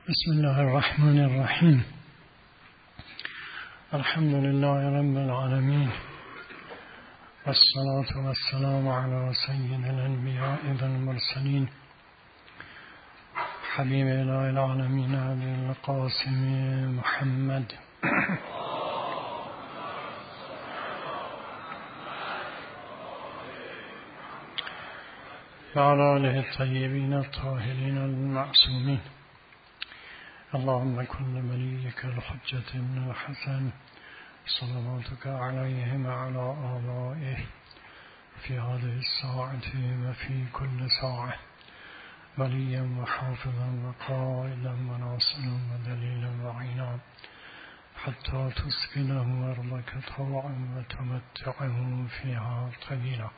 بسم الله الرحمن الرحیم. الحمد لله رب العالمین والصلاة والسلام علی سید الانبیاء والمرسلین حبیب اله العالمین ابی القاسم محمد و علی آله الطیبین الطاهرین المعصومین. اللهم كن وليك الحجة ابن الحسن صلواتك عليه وعلى آبائه في هذه الساعة وفي كل ساعة وليا وحافظا وقائدا وناصرا ودليلا وعينا حتى تسكنه أرضك طوعا وتمتعه فيها طويلا.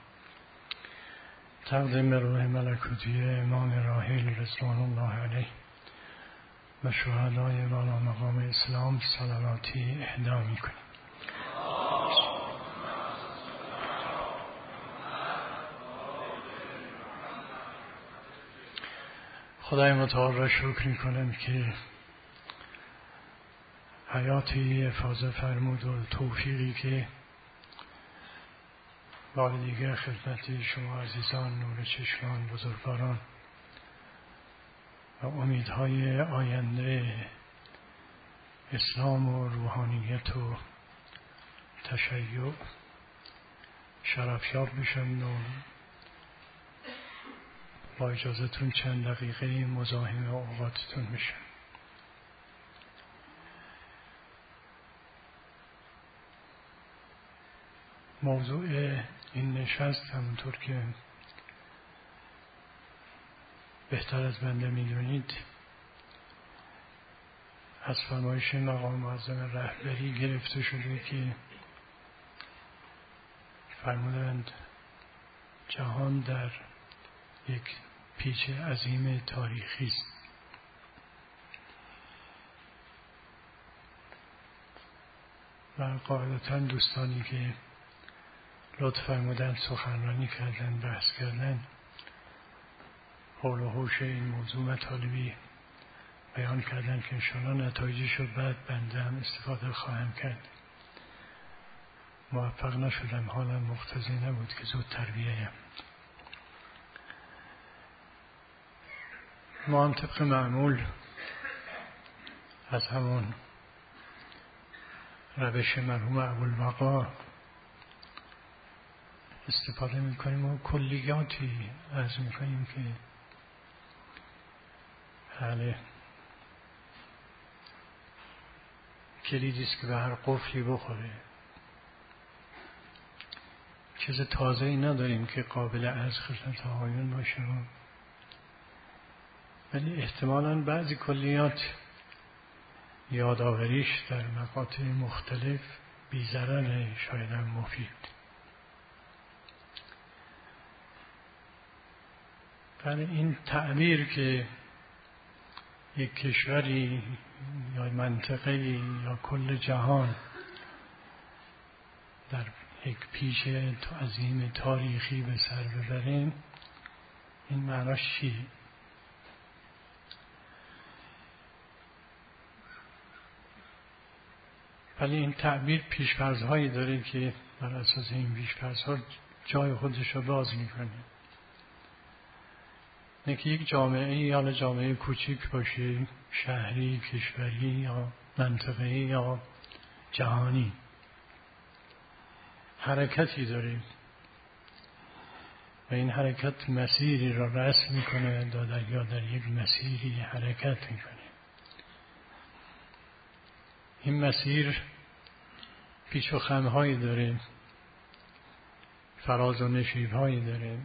تقدم روح ملکوتی امام راحل رضوان الله علیه و شهدای بالا مقام اسلام صلواتی اهدا میکنیم. خدای متعال را شکر میکنم که حیاتی افاضه فرمود و توفیقی که بار دیگر خدمت شما عزیزان نور چشمان بزرگواران و امیدهای آینده اسلام و روحانیت و تشیع شرفیاب بشم و با اجازتون چند دقیقه مزاحم اوقاتتون بشم. موضوع این نشست همونطور که بهتر از بنده میدونید از فرمایش مقام معظم رهبری گرفته شده که فرمودند جهان در یک پیچ عظیم تاریخی است. و قاعدتا دوستانی که لطف فرمودند سخنرانی کردن بحث کردن حول و حوش این موضوع مطالبی بیان کردن که انشاءالله نتایجش رو بعد بنده هم استفاده خواهم کرد. موفق نشدم، حالم مقتضی نبود که زودتر بیایم. ما هم طبق معمول از همون روش مرحوم ابوالبقا استفاده میکنیم و کلیاتی عرض میکنیم که بله کلیدی است که به هر قفلی بخوره. چیز تازه‌ای نداریم که قابل عرض خدمت آقایون باشه، ولی احتمالاً بعضی کلیات یادآوریش در مقاطع مختلف بی‌ضرر شاید هم مفید. بله این تعبیر که یک کشوری یا منطقه‌ای یا کل جهان در یک پیچ عظیم تاریخی به سر ببریم، این معناش چیه؟ ولی این تعبیر پیش‌فرض‌هایی داره که بر اساس این پیش‌فرض‌ها جای خودش رو باز می‌کنه. اینکه یک جامعه یا جامعه کوچیک باشه، شهری، کشوری یا منطقه‌ای یا جهانی، حرکتی داره و این حرکت مسیری را رسم میکنه یا در یک مسیری حرکت میکنه. این مسیر پیچ و خم‌هایی داره، فراز و نشیب‌هایی داره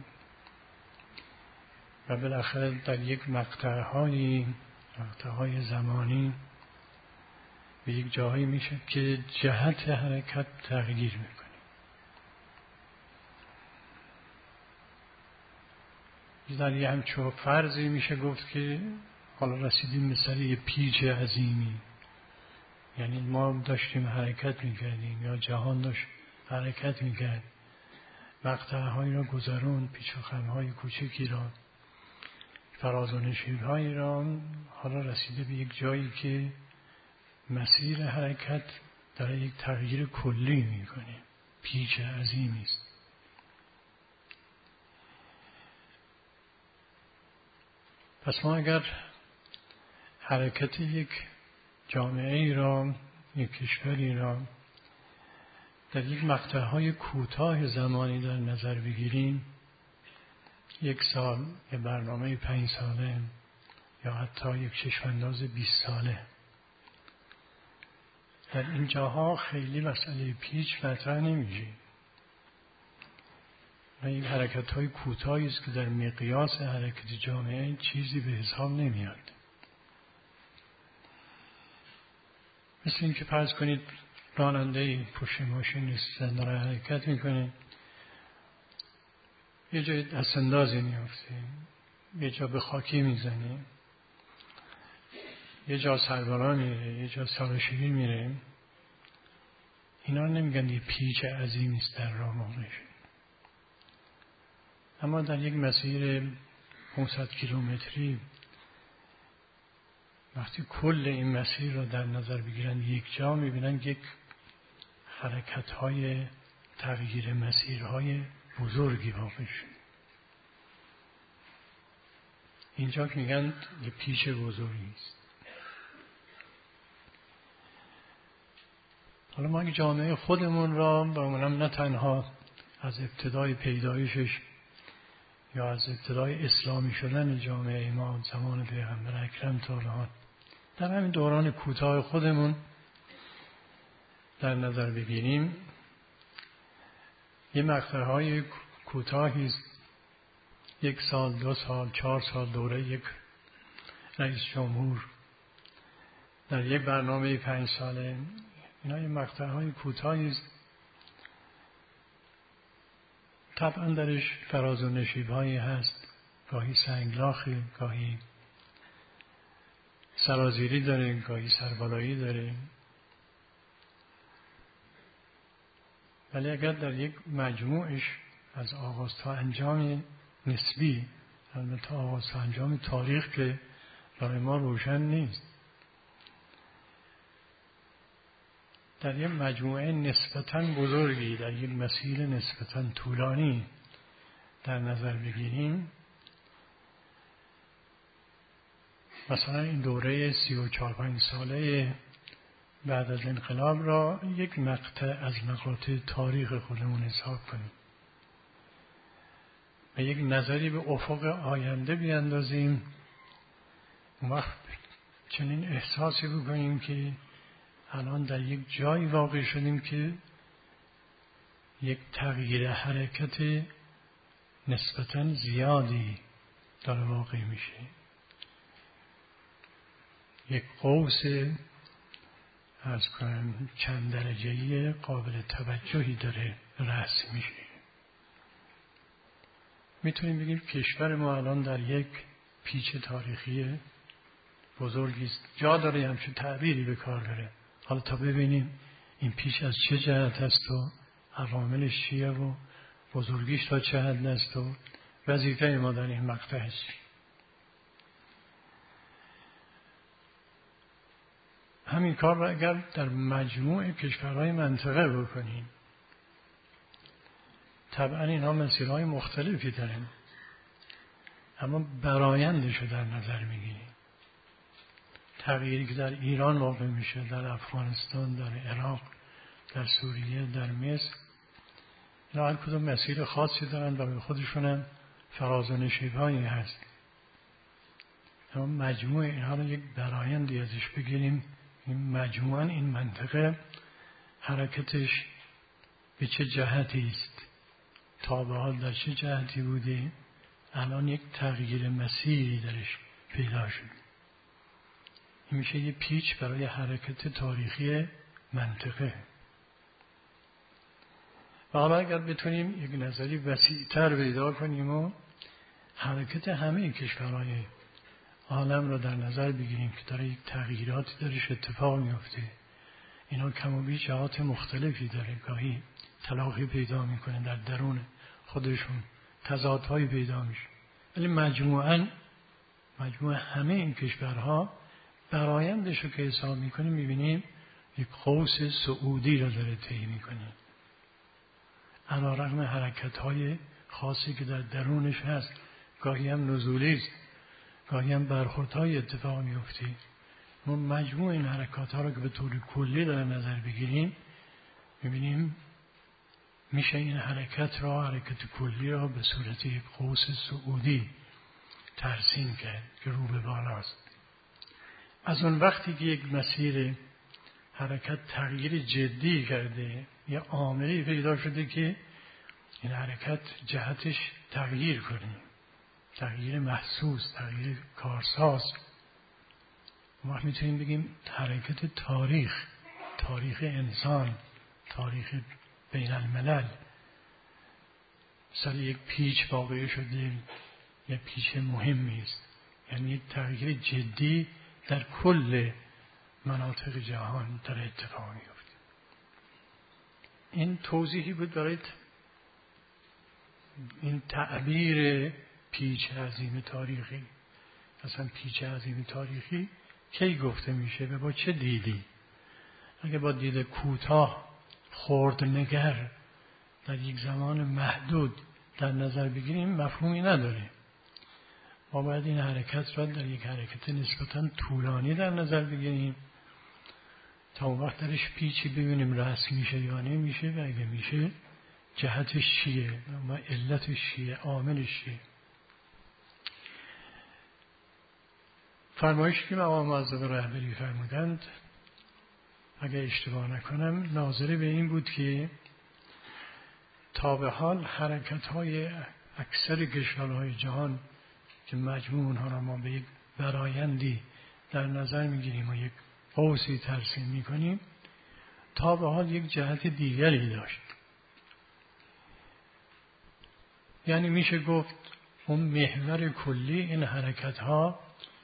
و بالاخره در یک مقطع‌های زمانی به یک جایی میشه که جهت حرکت تغییر میکنه. در یه همچون فرضی میشه گفت که حالا رسیدیم به سر یه پیچ عظیمی، یعنی ما داشتیم حرکت میکردیم یا جهان داشت حرکت میکرد، مقطع‌هایی را گذرون، پیچ و خم‌های کوچکی را فراز و نشیب‌های ایران حالا رسیده به یک جایی که مسیر حرکت داره یک تغییر کلی میکنه، پیچ عظیمی است. پس ما اگر حرکت یک جامعه ای را، یک کشوری را در یک مقطع‌های کوتاه زمانی در نظر بگیریم، 1 سال، یا برنامه 5 ساله، یا حتی یک چشمانداز 20 ساله، در این جاها خیلی مسئله پیچ مطرح نمیشه. و این حرکت‌های کوتاهی است که در مقیاس حرکت جامعه چیزی به حساب نمیاد. مثل این که فرض کنید راننده‌ای پشت ماشین نشسته داره حرکت میکنه، یه جای دستاندازی میفته، یه جا به خاکی میزنه، یه جا سربالا میره، یه جا سراشیبی میره. اینا نمیگن یه پیچ عظیمی است در راه موقعش. اما در یک مسیر 500 کیلومتری وقتی کل این مسیر رو در نظر بگیرن یک جا، میبینن یک حرکت‌های تغییر مسیرهای بزرگی واقع شد. اینجا که میگن یه پیچ بزرگی است. حالا ما جامعه خودمون را با اونم نه تنها از ابتدای پیدایشش یا از ابتدای اسلامی شدن جامعه ما زمان پیغمبر اکرم تا الان، در همین دوران کوتاه خودمون در نظر بگیریم، یه مقطع‌های کوتاهی است، 1 سال، 2 سال، 4 سال دوره یک رئیس جمهور، در یک برنامه 5 ساله. اینا یه مقطع‌های کوتاهی است، طبعا درش فراز و نشیب‌هایی هست، گاهی سنگلاخی، گاهی سرازیری داره، گاهی سربالایی داره. ولی اگر در یک مجموعش از آغاز تا انجام نسبی، البته آغاز تا انجام تاریخ که برای ما روشن نیست، در یک مجموعه نسبتاً بزرگی، در یک مسیر نسبتاً طولانی در نظر بگیریم، مثلا این دوره 34-35 ساله بعد از انقلاب را یک مقطع از مقاطع تاریخ خودمون حساب کنیم و یک نظری به افق آینده بیندازیم، اون وقت چنین احساسی بکنیم که الان در یک جایی واقع شدیم که یک تغییر حرکت نسبتاً زیادی داره واقع میشه، یک قوس از کنم چند درجه‌ای قابل توجهی داره رسم میشه. میتونیم بگیم کشور ما الان در یک پیچ تاریخی بزرگی است. جا داره همچون تعبیری به کار بره. حالا تا ببینیم این پیچ از چه جهت است و عواملش چیه و بزرگیش تا چه حد است و وظیفه ما در این مقطع است. همین کار را اگر در مجموع کشورهای منطقه بکنیم، طبعا اینها مسیرهای مختلفی دارن، اما برآیندش رو در نظر میگیریم. تغییری که در ایران واقع میشه، در افغانستان، در عراق، در سوریه، در مصر، اینا هر کدوم مسیر خاصی دارن و به خودشون هم فراز و نشیب‌هایی هست. اما مجموع اینها رو یک برآیندی ازش بگیریم، این مجموعاً این منطقه حرکتش به چه جهتی است، تا به حال در چه جهتی بوده، الان یک تغییر مسیری درش پیدا شد. این میشه یه پیچ برای حرکت تاریخی منطقه. و حالا اگر بتونیم یک نظری وسیع‌تر پیدا کنیم و حرکت همه کشورهای عالم رو در نظر بگیریم که داره یک تغییراتی درش اتفاق میفته، اینا کم و بیش جهات مختلفی داره، گاهی تلاقی پیدا میکنه در درون خودشون، تضادهایی پیدا میشه، ولی مجموعاً مجموع همه این کشورها برآیندش رو که حساب میکنیم میبینیم یک قوس صعودی رو داره طی میکنه. علیرغم حرکت‌های خاصی که در درونش هست، گاهی هم نزولی است، گاهی هم برخوردهای اتفاق میفته. ما مجموع این حرکات ها رو که به طور کلی در نظر بگیریم میبینیم میشه این حرکت کلی را به صورت یک قوس صعودی ترسیم کرد که رو به بالاست. از اون وقتی که یک مسیر حرکت تغییر جدی کرده، یه عاملی پیدا شده که این حرکت جهتش تغییر کنه، تغییر محسوس، تغییر کارساز، ما میتونیم بگیم حرکت تاریخ انسان، تاریخ بین الملل سر یک پیچ واقع شده، یک پیچ مهمی است، یعنی یک تغییر جدی در کل مناطق جهان در اتفاق میفته. این توضیحی بود برای این تعبیر پیچ عظیم تاریخی. اصلا پیچ عظیم تاریخی کی گفته میشه و با چه دیدی؟ اگه با دید کوتاه خردنگر در یک زمان محدود در نظر بگیریم مفهومی نداره. ما باید این حرکت را در یک حرکت نسبتاً طولانی در نظر بگیریم تا اون وقت درش پیچی ببینیم رسم میشه یا نمیشه و اگه میشه جهتش چیه و علتش چیه، عاملش چیه. فرمایشی که مقام معظم رهبری فرمودند اگه اشتباه نکنم ناظر به این بود که تا به حال حرکت‌های اکثر کشورهای جهان که مجموع اونها را ما به یک برآیندی در نظر میگیریم و یک قوسی ترسیم میکنیم، تا به حال یک جهت دیگری داشت. یعنی میشه گفت اون محور کلی این حرکت‌ها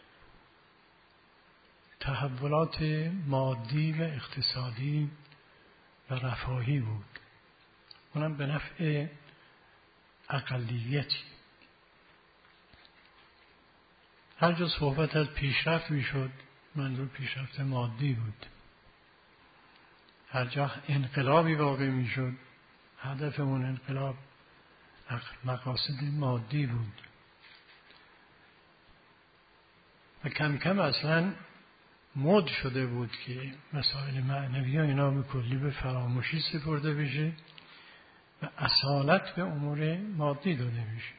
تحولات مادی و اقتصادی و رفاهی بود، اونم به نفع اقلیتی. هر جا صحبت از پیشرفت میشد منظور پیشرفت مادی بود، هر جا انقلابی واقع میشد هدف اون انقلاب مقاصد مادی بود و کم کم اصلا مد شده بود که مسائل معنوی ها اینا به کلی به فراموشی سپرده بشه و اصالت به امور مادی داده بشه.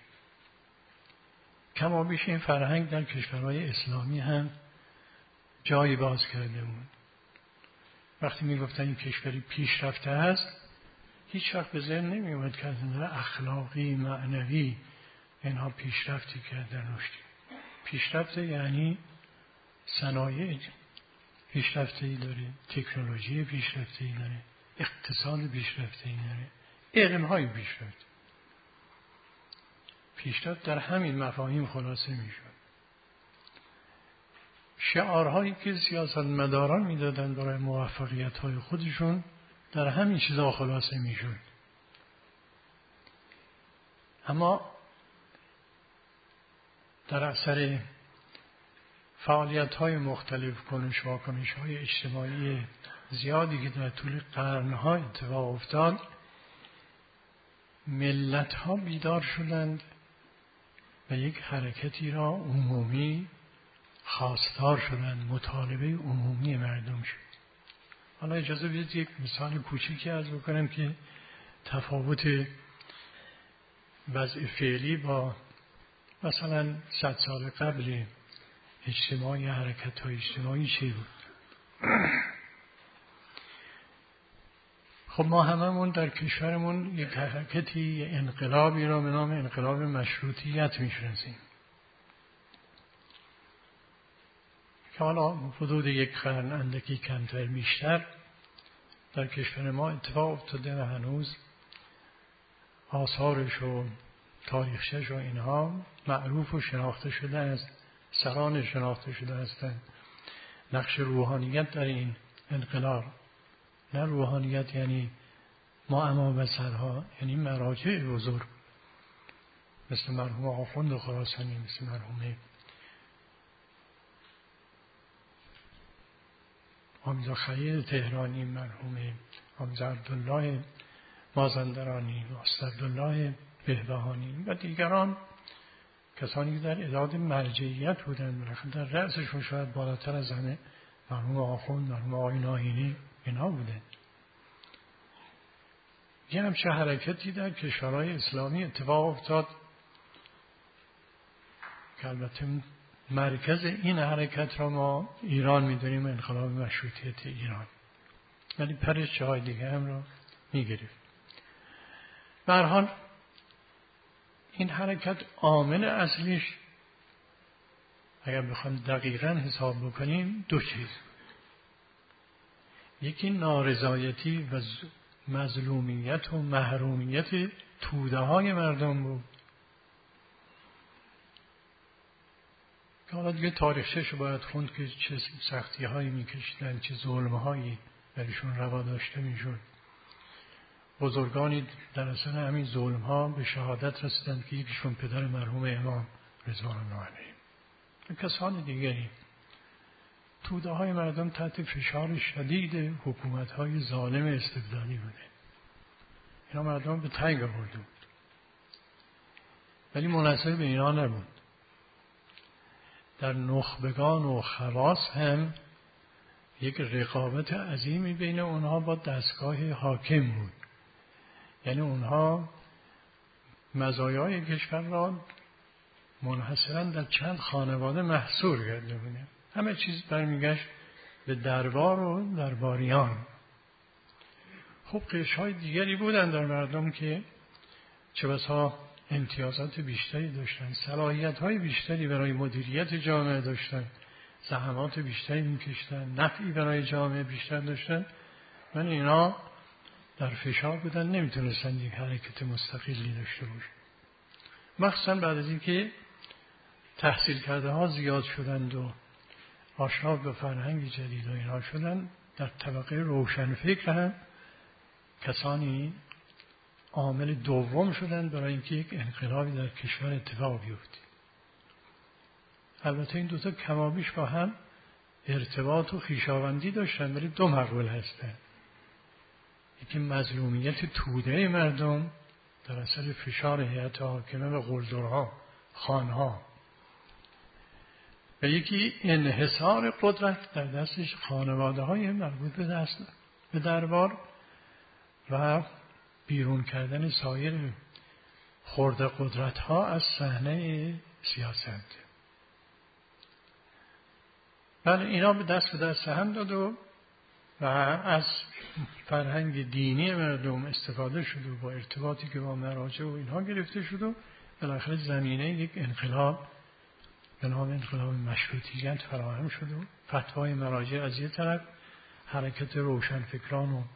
کما بیش این فرهنگ در کشورهای اسلامی هم جایی باز کرده بود. وقتی میگفتن این کشوری پیشرفته است هیچ وقت به ذهن نمی اومد که از نظر اخلاقی معنوی اینها پیشرفتی کردن رشدی. پیشرفته یعنی صنایع پیشرفته‌ای داره، تکنولوژی پیشرفته‌ای داره، اقتصاد پیشرفته‌ای داره، علم‌های پیشرفته. پیشرفت در همین مفاهیم خلاصه میشد. شعارهایی که سیاستمداران میدادن برای موفقیت‌های خودشون در همین چیزا خلاصه میشد. اما در اثر فعالیت‌های مختلف، کنش واکنش‌های اجتماعی زیادی که در طول قرن‌ها اتفاق افتاد، ملت‌ها بیدار شدند و یک حرکتی را عمومی خواستار شدند، مطالبه عمومی مردم شد. حالا اجازه بدید یک مثال کوچیکی عرض بکنم که تفاوت وضع فعلی با مثلا 100 سال قبل اجتماعی، حرکت‌های اجتماعی چی بود؟ خب ما هممون در کشورمون یک حرکتی، انقلابی را به نام انقلاب مشروطیت میشناسیم که حالا حدود یک قرن اندکی کمتر بیشتر در کشور ما اتفاق افتاده و هنوز آثارش و تاریخچه‌ش و اینها معروف و شناخته شده است، سران شناخته شده هستند. نقش روحانیت در این انقلاب، نه روحانیت یعنی ما اما و سرها، یعنی مراجع بزرگ مثل مرحوم آخوند خراسانی، مثل مرحوم آمیزا خلیل تهرانی، مرحوم آمیزا عبدالله مازندرانی، استاد عبدالله بهبهانی و دیگران، کسانی که در اعداد مرجعیت بودن، در رأسشون شاید بالاتر از همه مرحوم آخوند، مرحوم آقای ناهینی، اینها بودن. یه همچه حرکتی در کشورهای اسلامی اتفاق افتاد که البته مرکز این حرکت را ما ایران می‌دونیم، انقلاب مشروطیت ایران، ولی پرش جاهای دیگه هم را می‌گرفت. به هر حال این حرکت عامل اصلیش اگر بخوام دقیقاً حساب بکنیم دو چیز، یکی نارضایتی و مظلومیت و محرومیت توده های مردم بود که حالا دیگه تاریخچه‌شو باید خوند که چه سختی هایی میکشیدن، چه ظلم هایی برشون روا داشته میشد. بزرگانی در اثر همین ظلم ها به شهادت رسیدند که یکیشون پدر مرحوم امام رضوان الله علیه و کسان دیگری. توده های مردم تحت فشار شدید حکومت های ظالم استبدادی بوده. اینا مردم به تنگ آورده بود، ولی منحصر به اینا نبود. در نخبگان و خواص هم یک رقابت عظیمی بین اونها با دستگاه حاکم بود. یعنی اونها مزایای کشور را منحصراً در چند خانواده محصور کرده بودند. همه چیز برمیگشت به دربار و درباریان. خب قشرهای دیگری بودن در مردم که چه بسا امتیازات بیشتری داشتن، صلاحیت‌های بیشتری برای مدیریت جامعه داشتن، زحمات بیشتری می‌کشیدن، نفعی برای جامعه بیشتر داشتن، ولی اینا در فشار بودن، نمیتونستن یک حرکت مستقلی داشته باشن. مخصوصا بعد از اینکه تحصیل کرده ها زیاد شدند و آشنا به فرهنگ جدید و اینها شدن، در طبقه روشنفکر هم کسانی عامل دوم شدند برای اینکه یک انقلابی در کشور اتفاق بیفته. البته این دوتا کمابیش با هم ارتباط و خویشاوندی داشتن، ولی دو مقبول هستند. یکی مظلومیت توده مردم در اثر فشار هیئت حاکمه و قلدرها، خانها، و یکی انحصار قدرت در دستش خانواده های مربوط به دربار و بیرون کردن سایر خرده قدرت ها از صحنه سیاست. بله، اینا به دست هم داد و از فرهنگ دینی مردم استفاده شد و با ارتباطی که با مراجع و اینها گرفته شد و بالاخره زمینه یک انقلاب به نام انقلاب مشروطیت فراهم شد و فتوای مراجع از یک طرف، حرکت روشنفکران و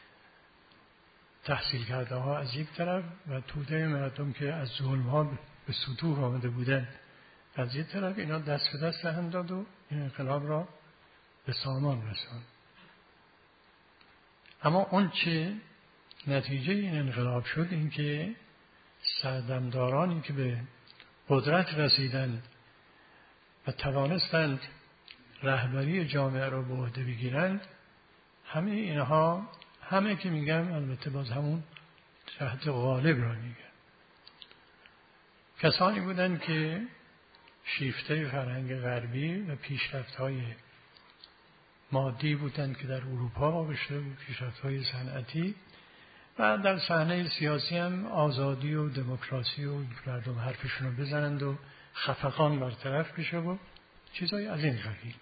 تحصیل کرده ها از یک طرف و توده مردم که از ظلم ها به سطوح آمده بودند از یک طرف، اینا دست به دست هم داد و این انقلاب را به سامان رساند. اما اون چه نتیجه این انقلاب شد این که سردمدارانی که به قدرت رسیدند و توانستند رهبری جامعه را به عهده بگیرند، همه اینها، همه که میگم البته باز همون جهت غالب را میگن، کسانی بودند که شیفته فرهنگ غربی و پیشرفت‌های مادی بودند که در اروپا واقع بود، پیشرفت‌های صنعتی، و در صحنه سیاسی هم آزادی و دموکراسی و مردم حرفشون رو بزنند و خفقان برطرف بشه و چیزای از این قبیل.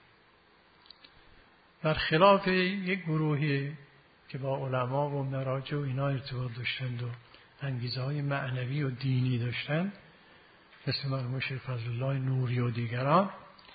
برخلاف یک گروهی که با علما و مراجع و اینا ارتباط داشتند و انگیزه های معنوی و دینی داشتند، مثل مرحوم شیخ فضل الله نوری و دیگران،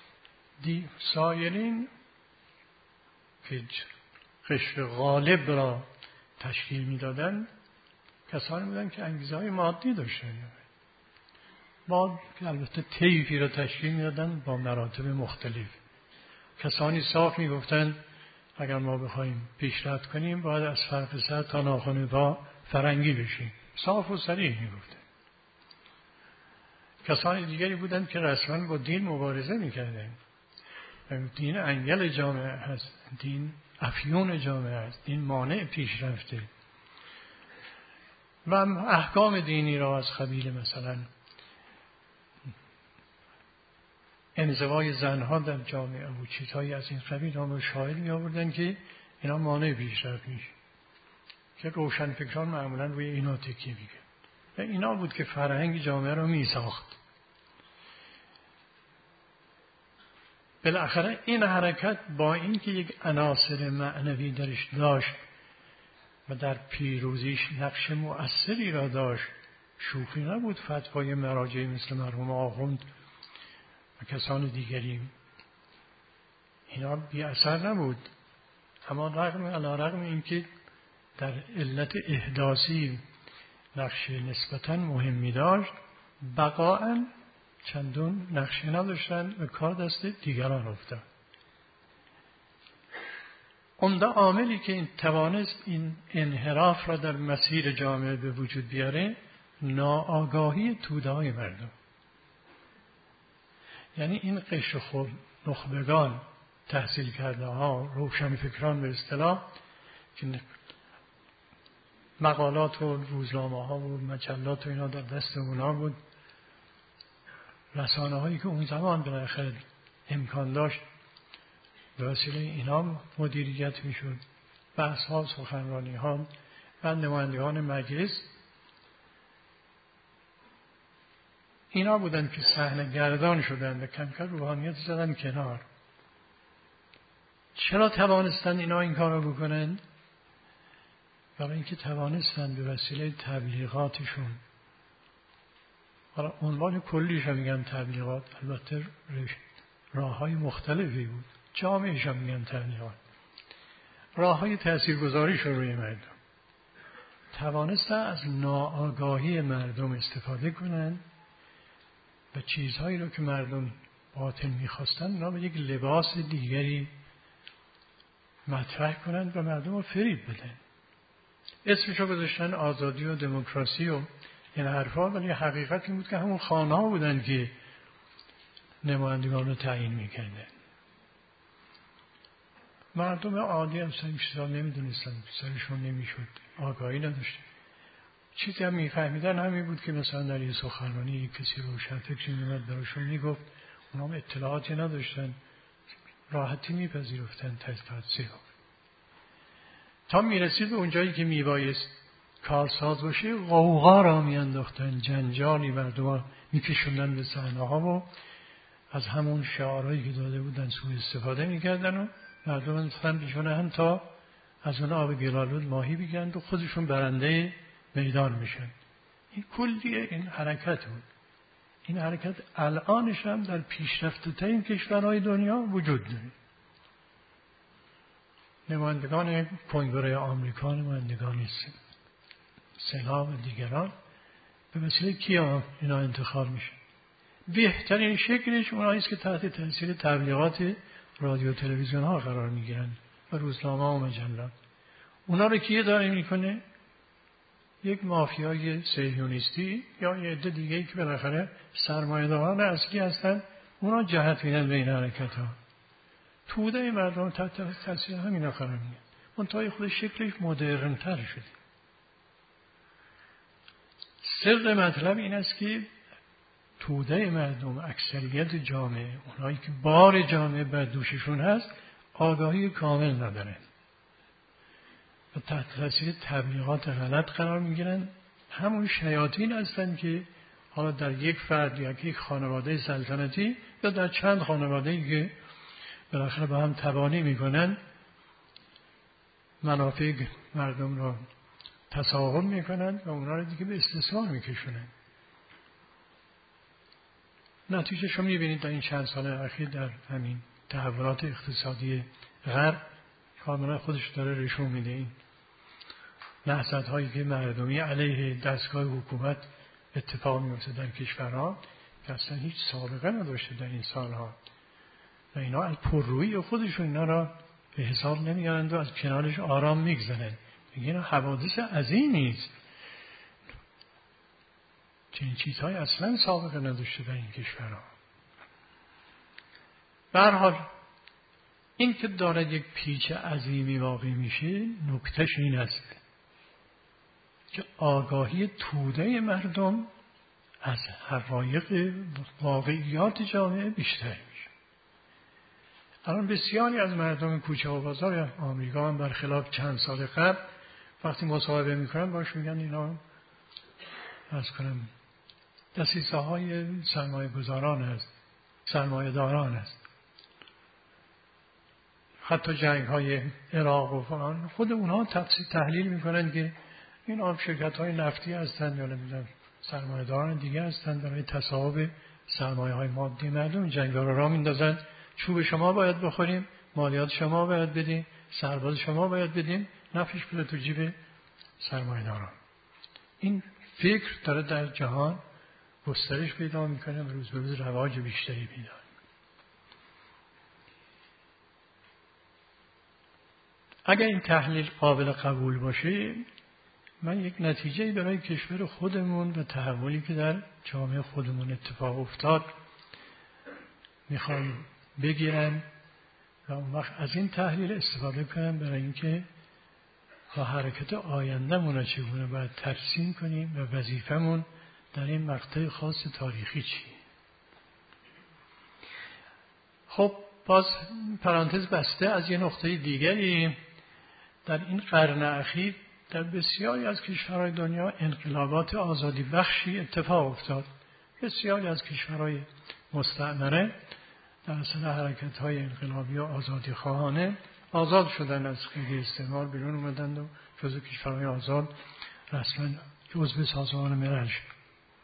سایرین که قشر غالب را تشکیل میدادند کسانی بودند که انگیزه های مادی داشتند، با که البته طیفی را تشکیل میدادند با مراتب مختلف. کسانی صاف میگفتند اگر ما بخوایم پیشرفت کنیم باید از فرق سر تا ناخن پا فرنگی بشیم، صاف و صریح میگفتند. کسانی دیگری بودند که رسما با دین مبارزه میکردند دین انگل جامعه هست، دین افیون جامعه هست، دین مانع پیشرفته. و احکام دینی را از قبیل مثلا انزوای زنها در جامعه و چیزهایی از این قبیل را شاهد می آوردن که اینا مانع پیشرفت میشه، که روشنفکران معمولا روی اینا تکیه میکنن و اینا بود که فرهنگ جامعه را می ساخت. بالاخره این حرکت با اینکه یک عناصر معنوی درش داشت و در پیروزیش نقش مؤثری را داشت، شوخی نبود. فتوای مراجع مثل مرحوم آخوند و کسان دیگری اینا بی اثر نبود، اما علیرغم اینکه در علت احداثی نقش نسبتاً مهمی داشت، بقاءً چندون نقشی نداشتن و کار دست دیگران افتاد. عمده عاملی که این توانست این انحراف را در مسیر جامعه به وجود بیاره، ناآگاهی توده‌های مردم. یعنی این قشر خود نخبگان، تحصیل کرده ها، روشنفکران به اصطلاح، که مقالات و روزنامه ها و مجلات و اینا در دست اونا بود، رسانه هایی که اون زمان بالاخره امکان داشت به وسیله اینا مدیریت میشد، بحث ها، سخنرانی ها و نمایندگان مجلس، اینا بودن که صحنه گردان شدن و کم کم روحانیت زدن کنار. چرا توانستن اینا این کار رو بکنن؟ برای اینکه توانستن به وسیله تبلیغاتشون، حالا عنوان کلیش هم میگن تبلیغات، البته راه های مختلفی بود، جامعش هم میگن تبلیغات، راه های تاثیرگذاریش روی مردم، توانستن از ناآگاهی مردم استفاده کنن و چیزهایی رو که مردم باطن میخواستن اونا به یک لباس دیگری مطرح کنن و مردم رو فریب بدن. اسمش رو گذاشتن آزادی و دموکراسی و این حرفا، ولی حقیقت این بود که همون خانه ها بودن که نمایندگان رو تعیین میکردن. مردم عادی هم این چیزا نمیدونستن، سرشون نمیشد، آگاهی نداشتن. چیزی هم میفهمیدن همین بود که مثلا در یه سخنرانی یک کسی روشنفکری میومد براشون میگفت، اونا هم اطلاعاتی نداشتن، راحتی میپذیرفتن تجزیه تا میرسید به اونجایی که میبایست کارساز باشه، غوغا را میانداختن، جنجالی مردم میکشوندن به صحنه ها و از همون شعارهایی که داده بودن سوء استفاده میکردن و مردم انتخاب میشونن تا از اون آب گلالود ماهی بگیرند و خودشون برنده میدان میشن. این کلیه این حرکت بود. این حرکت الانش هم در پیشرفته ترین کشورهای دنیا وجود داره. نمایندگان کنگره آمریکا، نمایندگان سنا و دیگران به وسیله کیا اینا انتخاب میشه؟ بهترین شکلش اونایی است که تحت تاثیر تبلیغات رادیو تلویزیون ها قرار میگیرن و روزنامه و مجلات. اونا رو کیه داره میکنه؟ یک مافیای صهیونیستی یا یه عده دیگه‌ای که بالاخره سرمایه‌داران اصلی هستن، اونا جهت میدن به این حرکت ها. توده مردم تحت تاثیر همینا قرار میگیرن. منتهای خود شکلش مدرن تر شده. سر مطلب این است که توده مردم، اکثریت جامعه، اونایی که بار جامعه بر دوششون هست، آگاهی کامل ندارن و تحت تاثیر تبلیغات غلط قرار میگیرن. همون شیاطین هستن که حالا در یک فرد یا یک خانواده سلطنتی یا در چند خانواده‌ای که بالاخره با هم تبانی میکنن، منافع مردم را تساهل میکنن و اونا رو دیگه به استثمار میکشونن. نتیجه شما میبینید در این چند سال اخیر در همین تحولات اقتصادی غرب کاملا خودش داره نشون میده. این نهضت‌هایی که مردمی علیه دستگاه حکومت اتفاق میفته در کشورها که اصلا هیچ سابقه نداشته در این سالها و اینا از پررویی خودشون اینا را به حساب نمیارند و از کنارش آرام میگذرن. میگن حوادث عظیمی است، چنین چیزهای اصلا سابقه نداشته در این کشورها. به هر حال این که دارد یک پیچ عظیمی واقع میشه، نکتهش این است که آگاهی توده مردم از حقایق واقعیات جامعه بیشتر میشه. الان بسیاری از مردم کوچه و بازار آمریکا هم برخلاف چند سال قبل وقتی مصاحبه میکنن باش میگن اینا از کنم دسیسه های سرمایه گذاران است، سرمایه داران است. حتی جنگ های عراق و فلان خود اونها تحلیل میکنن که این شرکت های نفتی هستند یا نمیدونم سرمایه داران دیگه هستند، برای تصاحب سرمایه های مادی مردم جنگ ها رو راه میندازن. چوب شما باید بخوریم، مالیات شما باید بدیم، سرباز شما باید بدیم، نفعش بره تو جیب سرمایه داران. این فکر داره در جهان گسترش پیدا میکنه و روز به روز رواج بیشتری پیدا. اگر این تحلیل قابل قبول باشه، من یک نتیجه برای کشور خودمون و تحولی که در جامعه خودمون اتفاق افتاد میخوام بگیرم و اون وقت از این تحلیل استفاده کنم برای اینکه با حرکت آینده‌مون چگونه باید ترسیم کنیم و وظیفمون در این مقطع خاص تاریخی چیه. خب باز پرانتز بسته از یه نقطه دیگری، در این قرن اخیر در بسیاری از کشورهای دنیا انقلابات آزادی بخشی اتفاق افتاد. بسیاری از کشورهای مستعمره در اصل حرکت‌های انقلابی و آزادی خواهانه آزاد شدن، از قید استعمار بیرون اومدند و جزو کشورهای آزاد رسما جزو سازمان ملل شد.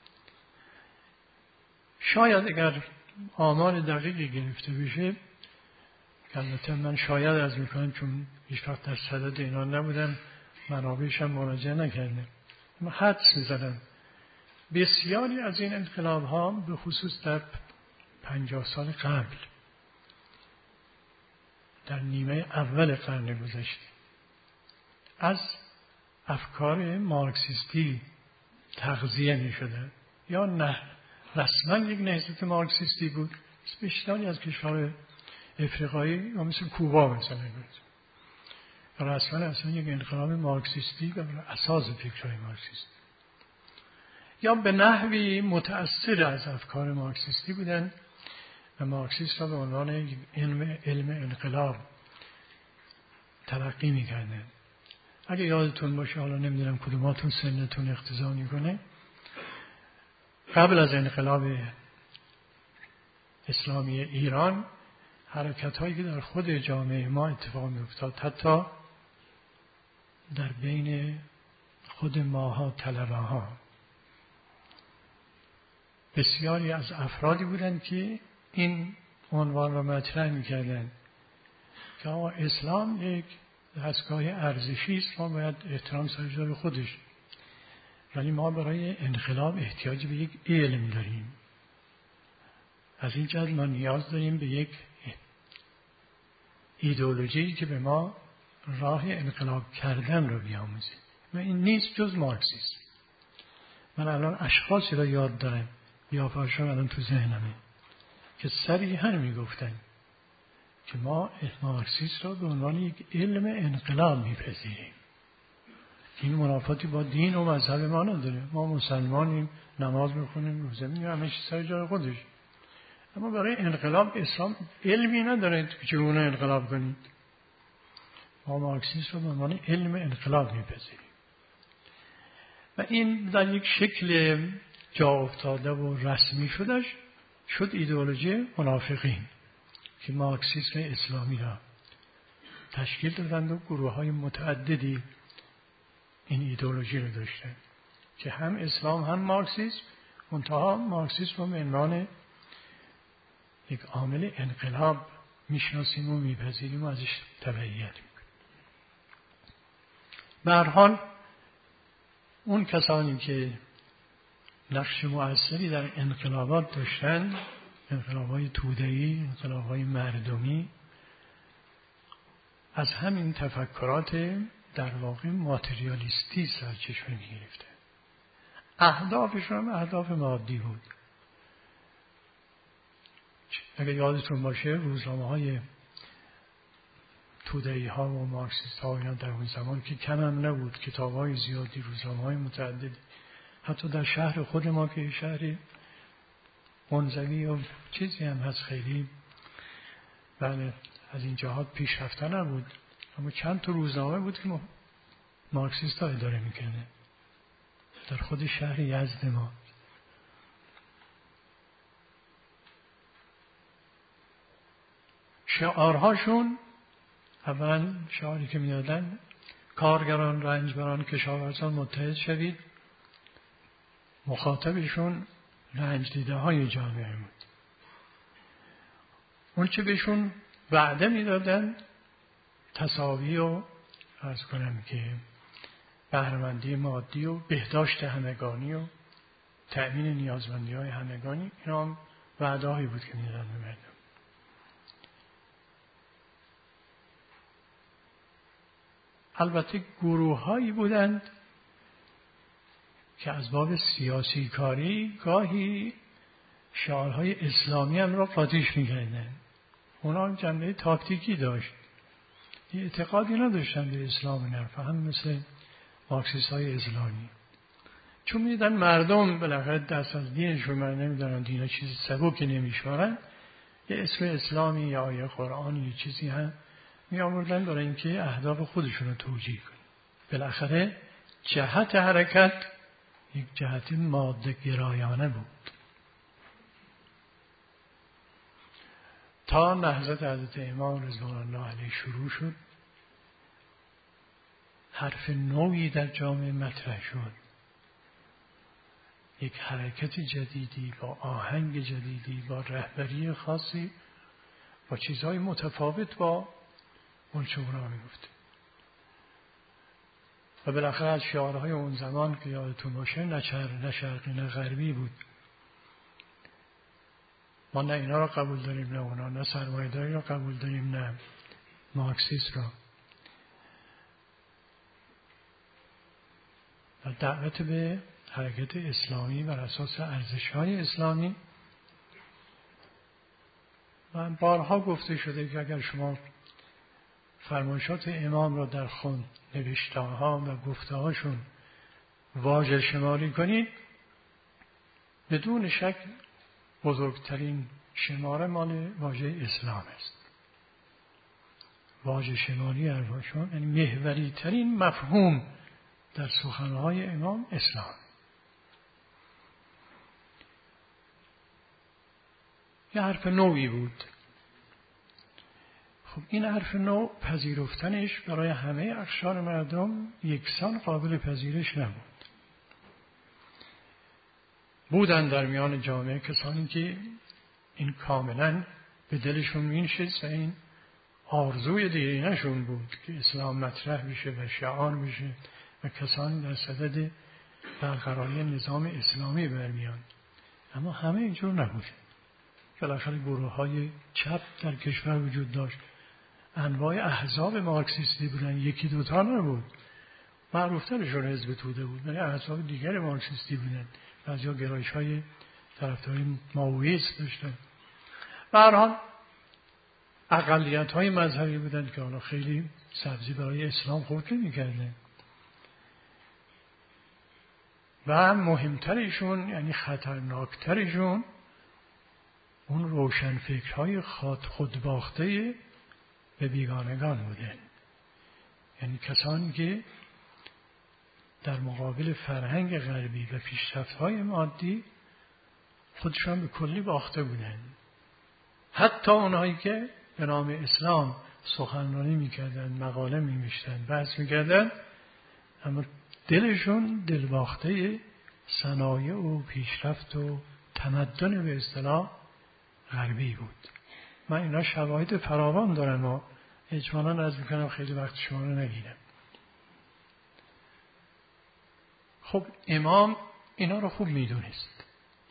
شاید اگر آمار دقیقی گرفته بشه، که البته من شاید از میکنم چون هیچ وقت در صدد اینا نبودم، منابعش هم مراجعه نکردم، اما حدس میزنم بسیاری از این انقلاب ها به خصوص در 50 سال قبل، در نیمه اول قرن گذشته، از افکار مارکسیستی تغذیه می شدن یا نه رسما یک نهضت مارکسیستی بود. بسیاری از کشورهای افریقایی یا مثل کوبا مثلا رسما اصلا یک انقلاب مارکسیستی و اساس فکرهای مارکسیستی یا به نحوی متأثر از افکار مارکسیستی بودن و مارکسیست را به عنوان علم انقلاب تلقی می‌کردن. اگه یادتون باشه، حالا نمیدونم کدوماتون سنتون اقتضا میکنه، قبل از انقلاب اسلامی ایران حرکت هایی که در خود جامعه ما اتفاق می‌افتاد، حتی در بین خود ماها طلبه ها، بسیاری از افرادی بودند که این عنوان را مطرح می‌کردند که اسلام یک دستگاه ارزشی است، ما باید احترام سر به خودش، ولی ما برای انقلاب احتیاج به یک علم داریم. از این جهت ما نیاز داریم به یک ایدئولوژی که به ما راه انقلاب کردن رو بیاموزه و این نیست جز مارکسیسم. من الان اشخاصی را یاد دارم، بیافرشان الان تو ذهنمه، که صریحاً میگفتن که ما مارکسیسم را به عنوان یک علم انقلاب میپذیریم. این منافاتی با دین و مذهب ما نداره. ما مسلمانیم، نماز میخونیم، روزه میگیم، همه چیز سر جای خودش. اما برای انقلاب اسلام علمی نداره که چگونه انقلاب کنید. ما مارکسیسم را به عنوان علم انقلاب میپذیریم و این در یک شکل جا افتاده و رسمی شدش شد ایدئولوژی منافقین که مارکسیسم اسلامی را تشکیل دادند و گروه های متعددی این ایدئولوژی رو داشتن که هم اسلام هم مارکسیسم، منتها مارکسیسم رو به عنوان یک عامل انقلاب میشناسیم و میپذیریم و ازش تبعیت میکنیم. به هر حال اون کسانی که نقش مؤثری در انقلابات داشتن، انقلاب‌های توده‌ای، انقلاب‌های مردمی، از همین تفکرات در واقع ماتریالیستی سرچشمه می‌گرفته. اهدافشون هم اهداف مادی بود. اگه یادتون باشه روزنامه‌های توده‌ای ها و مارکسیست ها اینا در اون زمان که کم هم نبود، کتاب های زیادی، روزنامه های متعددی، حتی در شهر خود ما که شهری منزوی و چیزی هم هست خیلی بله از این جهات پیشرفته نبود، اما چند تا روزنامه بود که مارکسیست ها اداره میکنه در خود شهر یزد ما. شعارهاشون اول شعاری که میدادن کارگران، رنجبران، کشاورزان متحد شوید، مخاطبشون رنج دیده های جامعه بود. اون چه بهشون وعده میدادن تساوی و عرض کنم که بهره‌مندی مادی و بهداشت همگانی و تأمین نیازمندی های همگانی، اینا هم وعده هایی بود که میدادن به مردم. البته گروه هایی بودند که از باب سیاسی کاری گاهی شعارهای اسلامی هم را قاطیش می‌کردند. اونا جنبه تاکتیکی داشت، یه اعتقادی نداشتن به اسلام نرفه، هم مثل مارکسیست های اسلامی، چون میدن مردم بالاخره دست از دینشون من نمیدارن، دینا چیزی سبکی نمیشمارن، یه اسم اسلامی یا آیه قرآنی یا چیزی هم می آوردن برای اینکه اهداف خودشون رو توجیه کنن. بالاخره جهت حرکت یک جهت ماده گرایانه بود. تا نهضت حضرت امام رضوان الله علیه شروع شد، حرف نوعی در جامعه مطرح شد، یک حرکت جدیدی با آهنگ جدیدی، با رهبری خاصی، با چیزهای متفاوت با اون چه اونا میگفت. و بالاخره از شعارهای اون زمان که یادتون باشه نه شرقی نه غربی بود. ما نه اینا را قبول داریم نه اونا، نه سرمایه‌داری را قبول داریم نه مارکسیست را. و دعوت به حرکت اسلامی بر اساس ارزش‌های اسلامی. و بارها گفته شده که اگر شما فرمایشات امام را در خون نوشته‌ها و گفته‌هاشون واژه شماری کنید، بدون شک بزرگترین شماره مال واژه اسلام است. واژه شماری حرفاشون یعنی محوری ترین مفهوم در سخنهای امام اسلام. یه حرف نوعی بود. خب این حرف نوع پذیرفتنش برای همه اقشار مردم یکسان قابل پذیرش نبود. بودن در میان جامعه کسانی که این کاملا به دلشون می‌نشست و این آرزوی دیرینه‌شون بود که اسلام مطرح بشه و شعار بشه و کسانی در صدد برقراری نظام اسلامی برمیان. اما همه اینجور نبود. بالاخره گروه‌های چپ در کشور وجود داشت، انواع احزاب مارکسیستی بودن، یکی دوتا نبود. معروفترشون حزب توده بود، ولی احزاب دیگر مارکسیستی بودن. بعضیا گرایش‌های طرفداری مائویست داشتن. به هر حال اقلیت‌های مذهبی بودن که حالا خیلی سبزی برای اسلام خورد نمی‌کردن. و مهمترشون یعنی خطرناکترشون اون روشنفکرهای خودباخته به بیگانگان بودن. یعنی کسانی که در مقابل فرهنگ غربی و پیشرفت‌های مادی خودشان به کلی باخته بودن. حتی اونهایی که به نام اسلام سخنرانی می‌کردن، مقاله می‌نوشتن، بحث می‌کردن، اما دلشون دلباخته صنایع و پیشرفت و تمدن به اصطلاح غربی بود. من اینا شواهد فراوان دارم و اجمالاً عرض می‌کنم خیلی وقت شما رو نگیرم. خب امام اینا رو خوب می‌دونست.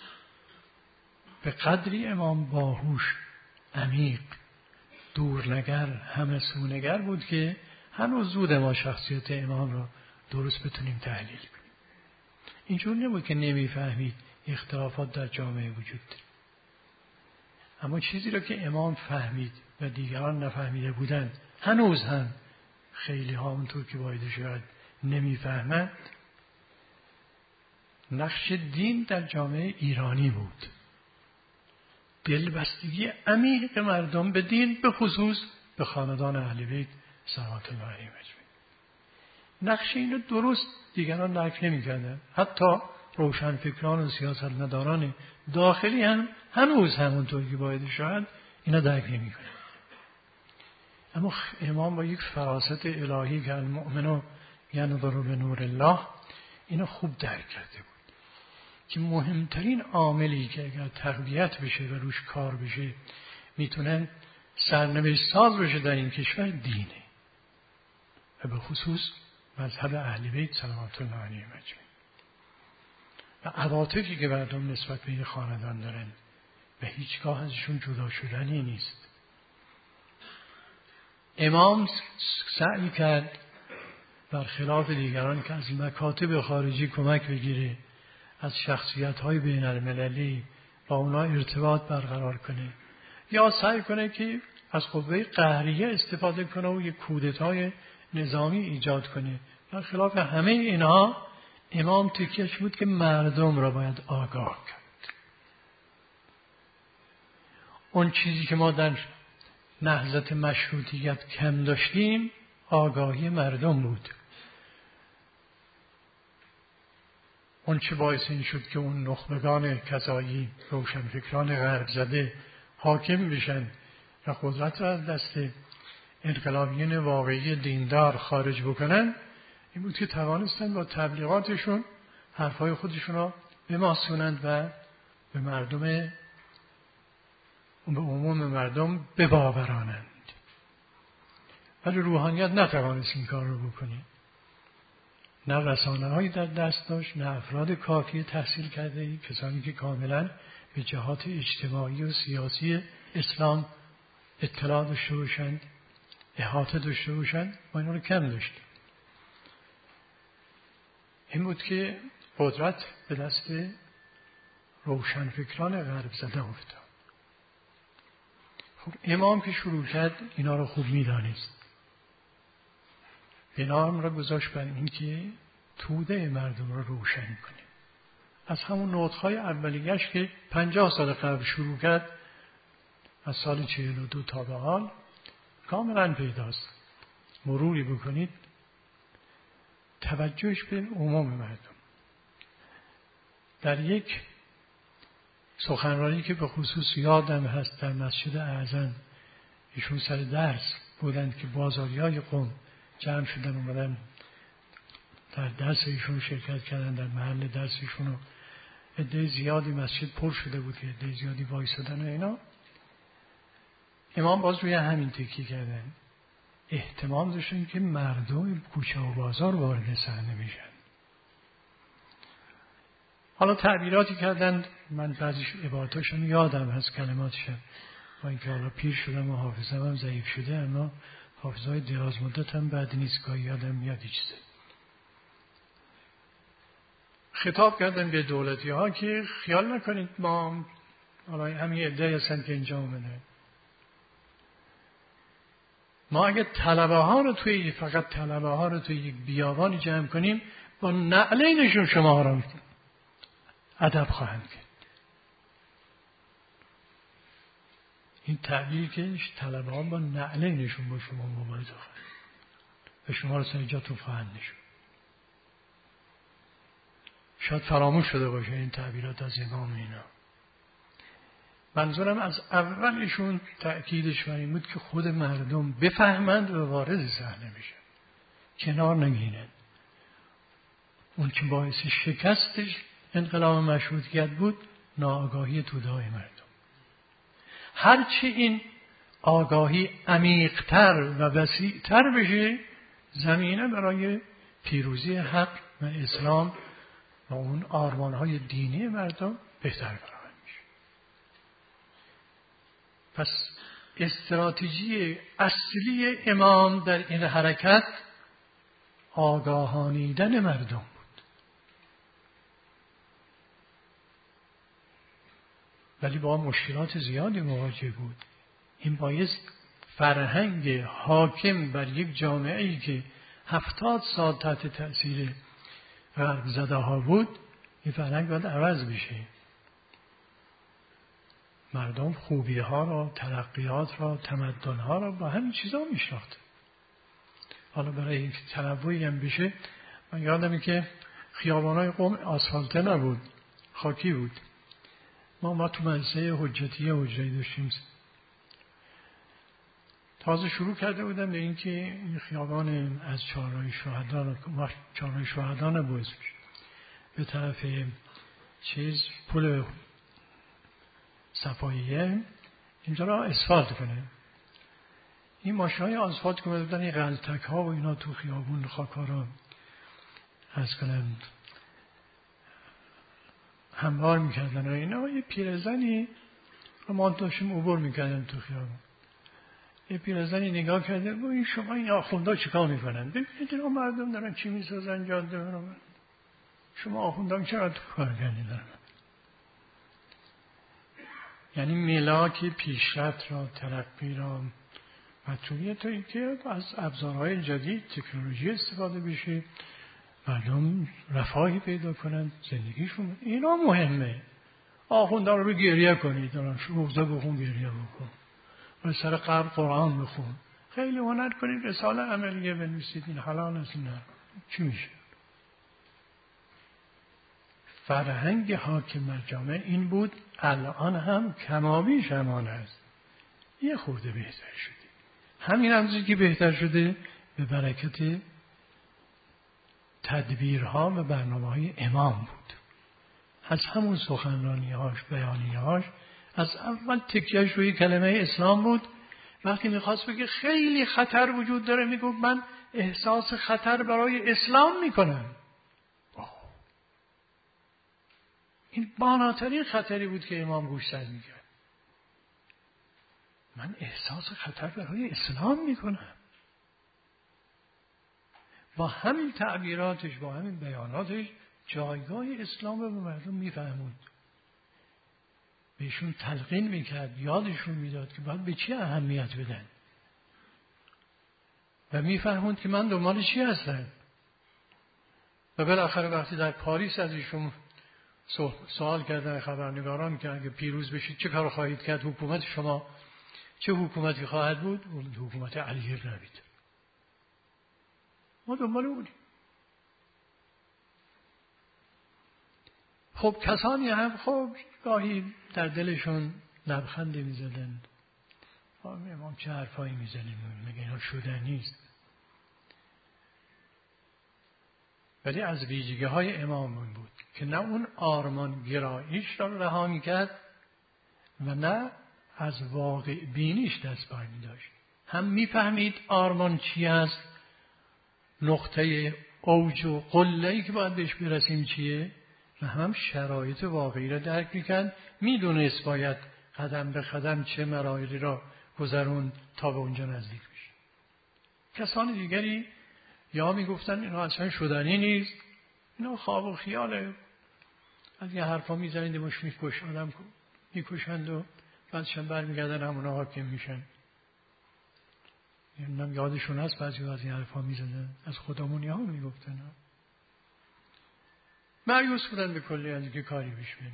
به قدری امام باهوش، عمیق، دورنگر، همسونگر بود که هنوز زود ما شخصیت امام رو درست بتونیم تحلیل کنیم. اینجور نبود که نمی‌فهمید اختلافات در جامعه وجود داره. اما چیزی رو که امام فهمید و دیگران نفهمیده بودند هنوز هم خیلی ها اونطور که باید شاید نمیفهمند، نقش دین در جامعه ایرانی بود. دلبستگی عمیق مردم به دین، به خصوص به خاندان اهل بیت صلوات الله علیهم اجمعین. نقش اینو درست دیگران درک نمی‌کردند. حتی روشنفکران و سیاستمداران داخلی هم هنوز همونطور که باید شاید اینا درک نمی‌کنند. اما امام با یک فراست الهی که المؤمن ینظر بنور الله اینو خوب درک کرده بود که مهمترین عاملی که اگر تقویت بشه و روش کار بشه میتونه سرنوشت ساز بشه در این کشور دینه و به خصوص مذهب اهل بیت صلوات الله علیهم اجمعین و عواطفی که مردم نسبت به این خاندان دارن و هیچگاه ازشون جدا شدنی نیست. امام سعی کرد برخلاف دیگران که از مکاتب خارجی کمک بگیره، از شخصیت‌های بین المللی با اونا ارتباط برقرار کنه یا سعی کنه که از قوه قهریه استفاده کنه و یک کودتای نظامی ایجاد کنه. برخلاف همه اینها امام تکیه‌اش بود که مردم را باید آگاه کرد. اون چیزی که ما در نهضت مشروطیت کم داشتیم آگاهی مردم بود. اون چه باعث این شد که اون نخبگان کذایی روشنفکران غرب زده حاکم بشن و قدرت را از دست انقلابیون واقعی دیندار خارج بکنن، این بود که توانستن با تبلیغاتشون حرفای خودشون را بماسونند و به مردم، به عموم مردم بباورانند. ولی روحانیت نتوانست این کار رو بکنه. نه رسانه هایی در دست داشت، نه افراد کافی تحصیل کرده ای، کسانی که کاملا به جهات اجتماعی و سیاسی اسلام اطلاع داشته باشند، احاطه داشته باشند، ما اینا رو کم داشتیم. این بود که قدرت به دست روشنفکران غرب زده افتاد. خب امام که شروع کرد اینا رو خوب می‌دانست. بنام را گذاشت بر این که توده مردم را روشن کنه. از همون نوت‌های اولیه‌اش که 50 سال قبل شروع کرد، از سال 42 تا به حال کاملا پیداست. مروری بکنید توجهش به عموم مردم. در یک سخنرانی که به خصوص یادم هست در مسجد اعظم، ایشون سر درس بودند که بازاریای قم جمع شدن اومدن در درس ایشون شرکت کردن، در محل درس ایشون و عده زیادی مسجد پر شده بود که عده زیادی وایسادن و اینا. امام باز روی همین تکی کردن، اهتمام داشتن که مردم کوچه و بازار وارد صحنه بشن. حالا تعبیراتی کردن، من بعضی عباراتاشون یادم هست، کلماتشون، با اینکه حالا پیر شدم و حافظم هم ضعیف شده، اما حافظهای دراز مدت هم بعد نیست، گاهی یادم میاد هیچ چیزی. خطاب کردن به دولتی ها که خیال نکنید ما حالا همین عده‌ای هستن که اینجا اومدن، ما اگه فقط طلبه ها رو توی یک بیابانی جمع کنیم، با نعلینشون شما را ادب خواهند کرد. این تعبیر که طلبه ها با نعلینشون با شما مبارزه خواهند و شما را سر جاتون خواهند نشون. شاید فراموش شده باشه این تعبیرات از امام اینا. منظورم از اولشون تأکیدش بر این بود که خود مردم بفهمند و وارد صحنه بشن، کنار نگینن. اون که باعث شکستش انقلاب مشروطیت بود ناآگاهی توده‌های مردم. هرچی این آگاهی عمیق‌تر و وسیع‌تر بشه، زمینه برای پیروزی حق و اسلام و اون آرمان‌های دینی مردم بهتر فراهم میشه. پس استراتژی اصلی امام در این حرکت آگاهانیدن مردم بود. ولی با مشکلات زیادی مواجه بود. این باعث فرهنگ حاکم بر یک جامعه ای که 70 سال تحت تأثیر غرب زده ها بود، این فرهنگ باید عوض بشه. مردم خوبی ها را، ترقیات را، تمدن ها را با همین چیزا میشناخت. حالا برای اینکه تنوعی هم بشه، من یادمه که خیابان‌های قم آسفالته نبود، خاکی بود. ما تو مدرسه حجتی حجری داشتیم. تازه شروع کرده بودم به اینکه این خیابان از چهارراه شهدا نبود، به طرف پل صفاییه اینجا را اسفالت کنه. این ماشین‌های آسفالت که بودن، این غلطک ها و اینا تو خیابون خاک‌ها را از کنن هموار میکردن و اینا. یه پیرزنی ما داشتیم عبور میکردن تو خیابون، یه پیرزنی نگاه کرده و این شما این آخوندا چیکار میکنن؟ ببینید اینا مردم دارن چی میسازن جاده رو، شما آخوندا چرا تو کار کردن؟ یعنی ملاک پیشرفت را، ترقی را مطلوبیه تا اینکه از ابزارهای جدید تکنولوژی استفاده بشه، مردم رفاهی پیدا کنن، زندگیشون اینا مهمه. آخوندا رو گریه کنید، روزه بخون گریه بکن، و سر قبر قرآن بخون، خیلی هنر کنید، رساله عملیه بنویسید، این حلال است نه چی میشه؟ فرهنگ حاکم بر جامعه این بود، الان هم کمابیش همان است، یه خورده بهتر شده. همین همزی که بهتر شده به برکت تدبیرها و برنامه‌های امام بود. از همون سخنرانی‌هاش، بیانیه‌هاش، از اول تکیه‌اش روی کلمه اسلام بود. وقتی میخواست بگه خیلی خطر وجود داره، میگفت من احساس خطر برای اسلام میکنم. این بالاترین خطری بود که امام گوشزد میکرد. من احساس خطر برای اسلام میکنم. با همین تعبیراتش، با همین بیاناتش جایگاه اسلام رو به مردم میفهموند، بهشون تلقین میکرد، یادشون میداد که باید به چی اهمیت بدن و میفهموند که من دنبال چی هستم. و بالاخره وقتی در پاریس از ایشون سوال کردن خبرنگاران که اگه پیروز بشید چه کار خواهید کرد، حکومت شما چه حکومتی خواهد بود؟ حکومت علی ابن ابی طالب. ما دنبال بودیم. خب کسانی هم خب گاهی در دلشون لبخند میزدن، امام چه حرفایی میزنیم، مگه اینا شدنی نیست. ولی از ویژگی های امام بود که نه اون آرمان گراییش را رها میکرد و نه از واقع بینیش دست بر میداشت. هم میفهمید آرمان چی است، نقطه اوج و قله‌ای که باید بهش برسیم چیه، و هم شرایط واقعی را درک میکرد، میدونست باید قدم به قدم چه مراحلی را گذرون تا به اونجا نزدیک بشه. کسان دیگری یا میگفتن اینا اصلا شدنی نیست، اینا خواب و خیاله، از یه حرفا میزنید مش میکش آدم میکشند و بعدشن برمیگردن همونا حاکم میشن. اینم یادشون هست بعضی از این حرفا میزنن، از خودمونی ها میگفتن. مایوس بودن به کلی از اینکه کاری پیش بره.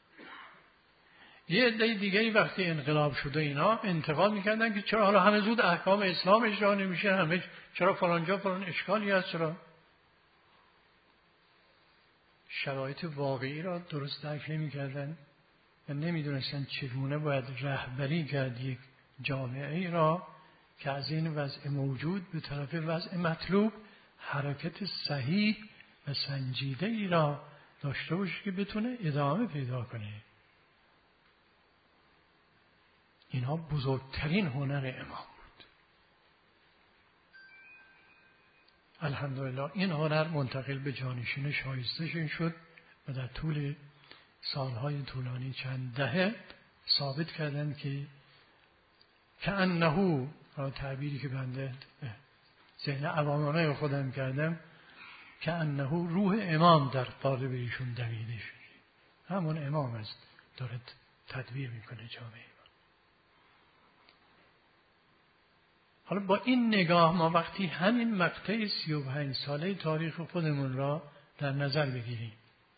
یه عده دیگری وقتی انقلاب شده اینا انتقاد میکردن که چرا حالا همه زود احکام اسلام اجرا نمیشه، همه چرا فلانجا فلان اشکالی هست، چرا شرایط واقعی را درست درک نمیکردن و نمیدونستن چگونه باید رهبری کرد یک جامعه ای را که از این وضع موجود به طرف وضع مطلوب حرکت صحیح و سنجیده ای را داشته باشه که بتونه ادامه پیدا کنه. اینها بزرگترین هنر امام بود. الحمدلله این هنر منتقل به جانشین شایسته‌شون شد و در طول سالهای طولانی چند دهه ثابت کردند که کأنه، تعبیری که بنده ذهن عوامانه خودم کردم، کأنه روح امام در قالب ایشون دویده شده. همون امام است داره تدبیر میکنه جامعه. حالا با این نگاه ما وقتی همین مقطع 35 ساله تاریخ خودمون را در نظر بگیریم،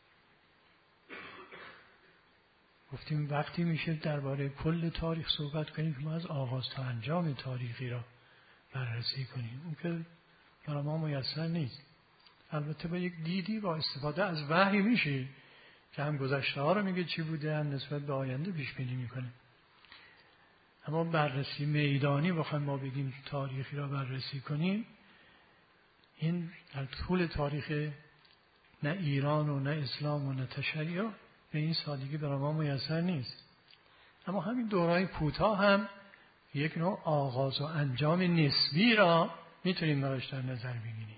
گفتیم وقتی میشه درباره کل تاریخ صحبت کنیم که ما از آغاز تا انجام تاریخی را بررسی کنیم. اون که برای ما میسر نیست. البته با یک دیدی با استفاده از وحی میشه که هم گذشته ها رو میگه چی بوده، هم نسبت به آینده پیش بینی میکنه. اما بررسی میدانی بخوایم ما بگیم تاریخی را بررسی کنیم، این در طول تاریخ نه ایران و نه اسلام و نه تشیع به این سادگی برای ما میسر نیست. اما همین دورهای کوتاه هم یک نوع آغاز و انجام نسبی را میتونیم براش در نظر بگیریم.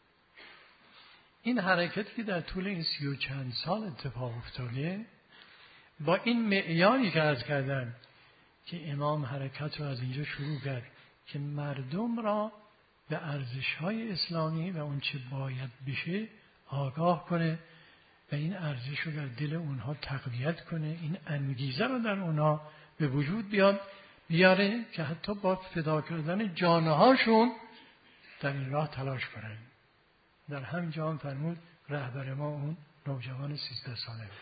این حرکتی که در طول این 30 و چند سال اتفاق افتاده، با این معیاری که عرض کردم که امام حرکت را از اینجا شروع کرد که مردم را به ارزش‌های اسلامی و اون چه باید بشه آگاه کنه و این ارزش رو در دل اونها تقویت کنه، این انگیزه رو در اونها به وجود بیاره که حتی با فدا کردن جانهاشون در این راه تلاش کنن. در همین جا هم فرمود رهبر ما اون نوجوان 13 ساله بود.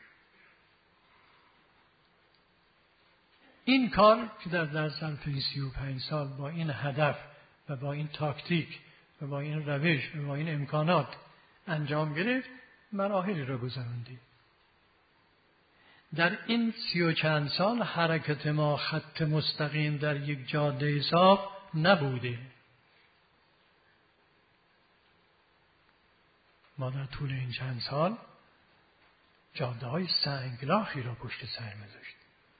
این کار که در ظرف 35 سال با این هدف و با این تاکتیک و با این روش و با این امکانات انجام گرفت، مراحلی را گذراندیم. در این 30 و چند سال حرکت ما خط مستقیم در یک جاده حساب نبوده. ما در طول این چند سال جاده های سنگلاخی را پشت سر می‌ذاشتیم.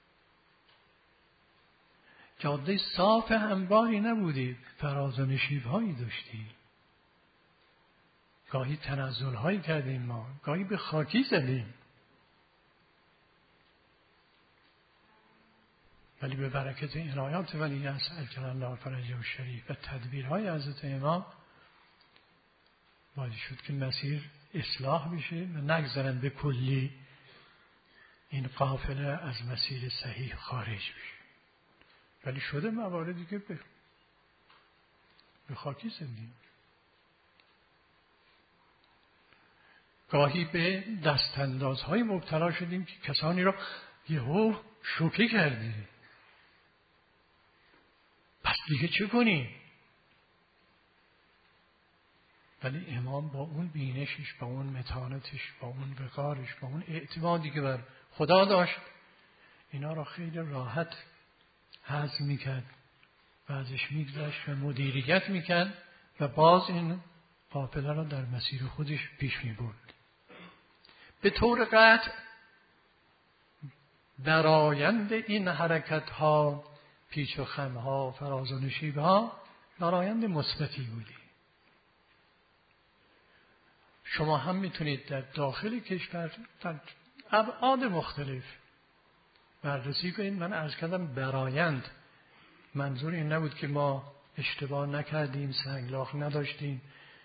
جاده صاف همواری نبودی، فراز و نشیب‌هایی داشتیم. گاهی تنزل‌هایی کردیم ما، گاهی به خاکی زدیم. ولی به برکت عنایات ولی عجل الله فرجه الشریف و تدبیرهای حضرت امام باعث شد که مسیر اصلاح بشه و نگذارن به کلی این قافله از مسیر صحیح خارج بشه. ولی شده مواردی که به خاکی زدیم. گاهی به دستاندازهای مبتلا شدیم که کسانی را یهو شوکه کردیم. پس دیگه چه کنیم؟ ولی امام با اون بینشش، با اون متانتش، با اون وقارش، با اون اعتمادی که بر خدا داشت، اینا را خیلی راحت هضم میکرد و ازش میگذشت و مدیریت میکرد و باز این قافله را در مسیر خودش پیش میبرد. به طور قطع درآیند این حرکت ها، پیچ و خم ها، فراز و نشیب ها درآیند مثبتی بودی. شما هم میتونید در داخل کشور در ابعاد مختلف بررسی کنید. من عرض کردم برآیند، منظور این نبود که ما اشتباه نکردیم، سنگلاخ نداشتیم،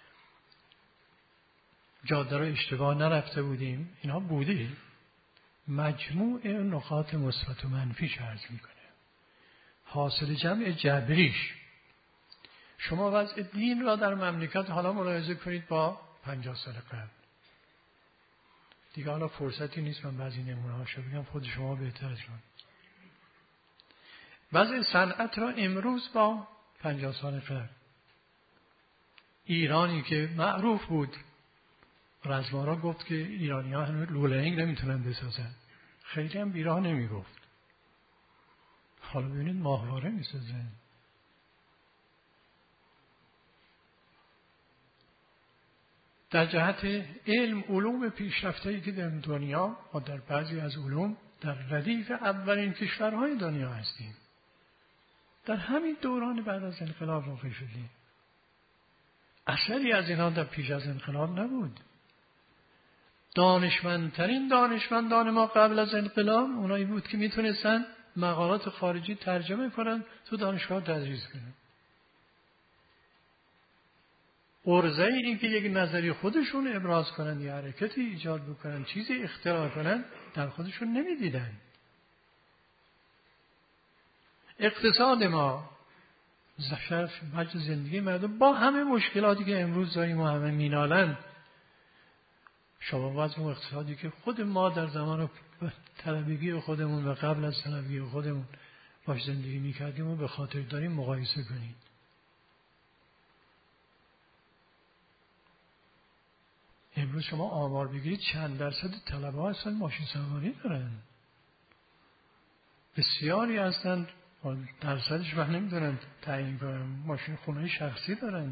جاده را اشتباه نرفته بودیم. اینها بودی مجموع نقاط مثبت و منفیش عرض میکنه، حاصل جمع جبریش. شما وضع دین را در مملکت حالا ملاحظه کنید با 50 سال قبل. دیگه حالا فرصتی نیست من بعضی نمونه هاشو بگم، خود شما بهتر از من. وضع صنعت را امروز با 50 سال قبل. ایرانی که معروف بود، رزمارا گفت که ایرانی ها هنوز لوله‌نگ نمیتونن بسازن، خیلی هم بیراه نمیگفت. حالا ببینید ماهواره میسازن. در جهت علم، علوم پیشرفته‌ای که در دنیا و در بعضی از علوم در ردیف اولین کشورهای دنیا هستیم. در همین دوران بعد از انقلاب واقع شدیم. اثری از اینها در پیش از انقلاب نبود. دانشمندترین دانشمندان ما قبل از انقلاب اونایی بود که میتونستن مقالات خارجی ترجمه کنن، تو دانشگاه تدریس کنن. عرضه این که یک نظری خودشون ابراز کنن، یا حرکتی ایجاد بکنن، چیزی اختراع کنن، در خودشون نمیدیدن. اقتصاد ما وجه زندگی مردم با همه مشکلاتی که امروز داریم و همه مینالن، شما وضع اقتصادی که خود ما در زمان طلبگی خودمون و قبل از طلبگی خودمون باش زندگی میکردیم و به خاطر داریم مقایسه کنید. امروز شما آمار بگیرید چند درصد طلبه ها اصلا ماشین سواری دارن. بسیاری هستند درصدش من نمیدونم تعیین کنم، ماشین خونه شخصی دارن.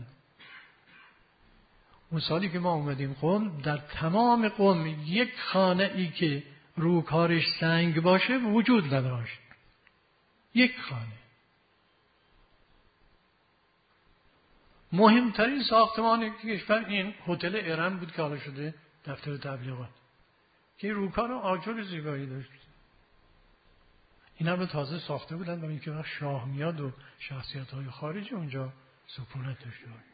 اون سالی که ما اومدیم قم، در تمام قم یک خانه ای که روکارش سنگ باشه وجود نداشت. یک خانه. مهمترین ساختمان کشور این هتل ارم بود که حالا شده دفتر تبلیغات، که روکار آجر زیبایی داشت. این هم تازه ساخته بودن برای اینکه وقت شاه میاد و شخصیت‌های خارجی اونجا سکونت داشته باشه.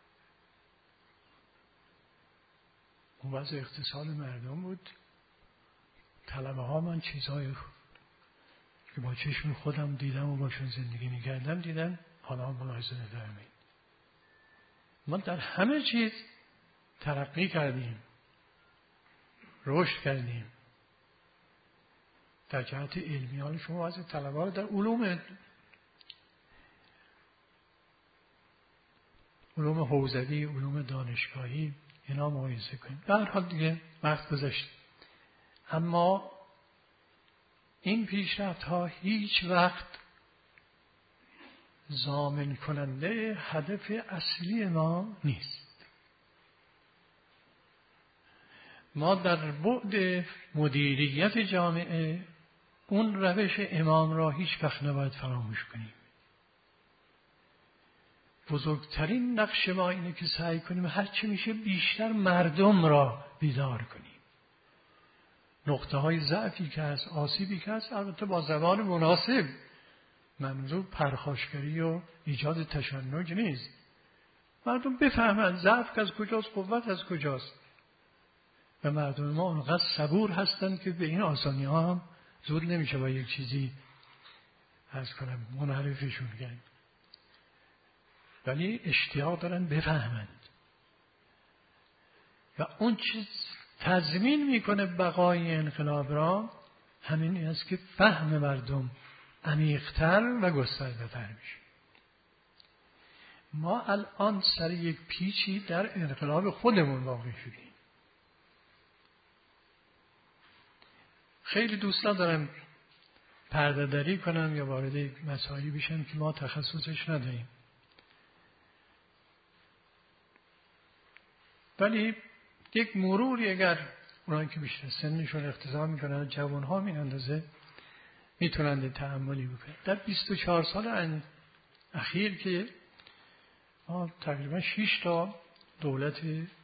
اون وضع اقتصاد مردم بود. طلبه ها من چیزهای که با چشم خودم دیدم و باشون زندگی میکردم دیدم، حالا ملاحظه نفرمایید. ما در همه چیز ترقی کردیم، رشد کردیم. در جهت علمی حال شما از طلبه ها در علوم حوزوی، علوم دانشگاهی اینا مقایسه کنیم. در حال دیگه وقت گذشت. اما این پیشرفت ها هیچ وقت ضامن کننده هدف اصلی ما نیست. ما در بعد مدیریت جامعه اون روش امام را هیچ وقت نباید فراموش کنیم. بزرگترین نقش ما اینه که سعی کنیم هرچی میشه بیشتر مردم را بیدار کنیم. نقطه های ضعفی که هست، آسیبی که هست، البته با زبان مناسب. منظور پرخاشگری و ایجاد تشنج نیست. مردم بفهمند ضعف از کجاست، قوت از کجاست. و مردم ما اونقدر صبور هستند که به این آسانی ها هم زود نمیشه با یک چیزی عرض کنم منحرفشون کنیم. ولی اشتیاق دارن بفهمند. و اون چیز تضمین میکنه بقای انقلاب را همین است که فهم مردم عمیق‌تر و گسترده‌تر میشه. ما الان سر یک پیچی در انقلاب خودمون واقع شدیم. خیلی دوست ندارم پرده دری کنم یا وارد مسائلی بشم که ما تخصصش نداریم. ولی یک مروری اگر اونایی که بیشتر سنشون اقتضا میکنن جوانها این اندازه میتونن تأملی بکنن. در 24 سال اخیر که ما تقریبا 6 تا دولت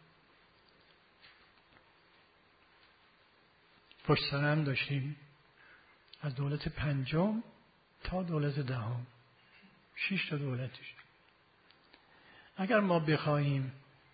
پشت سر هم داشتیم، از دولت پنجم تا دولت دهم 6 تا دولت داشتیم. اگر ما بخواهیم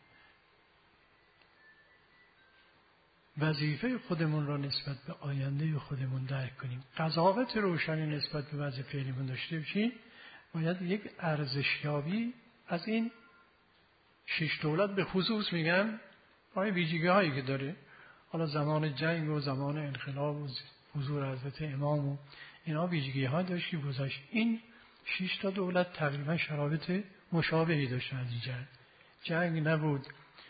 وظیفه خودمون را نسبت به آینده خودمون درک کنیم، قضاوت روشنی نسبت به وضع فعلیمون داشته باشیم، باید یک ارزشیابی از این 6 دولت به خصوص میگم با ویژگی هایی که داره، حالا زمان جنگ و زمان انقلاب و حضور حضرت امام و اینا ویژگی ها داشت که گذاشت. این 6 تا دولت تقریبا شرایط مشابهی داشتن. از این جنگ نبود،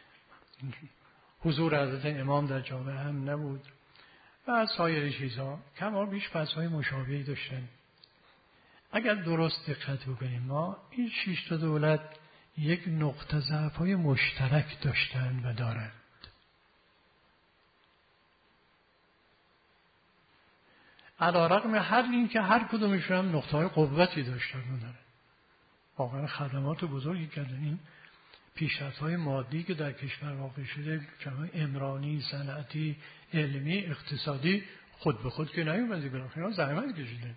حضور حضرت امام در جامعه هم نبود و سایر چیزها کما بیش بحث‌های مشابهی داشتن. اگر درست دقت بکنیم ما این 6 تا دولت یک نقطه ضعف‌های مشترک داشتن و دارند. علی‌رغم هر این که هر کدومشون هم نقطه‌های قوتی داشتن و دارن. واقعا خدمات بزرگی کردن. این پیشرفت‌های مادی که در کشور واقع شده، جامعه عمرانی، صنعتی، علمی، اقتصادی، خود به خود که نیومده، اینا زحمت کشیده.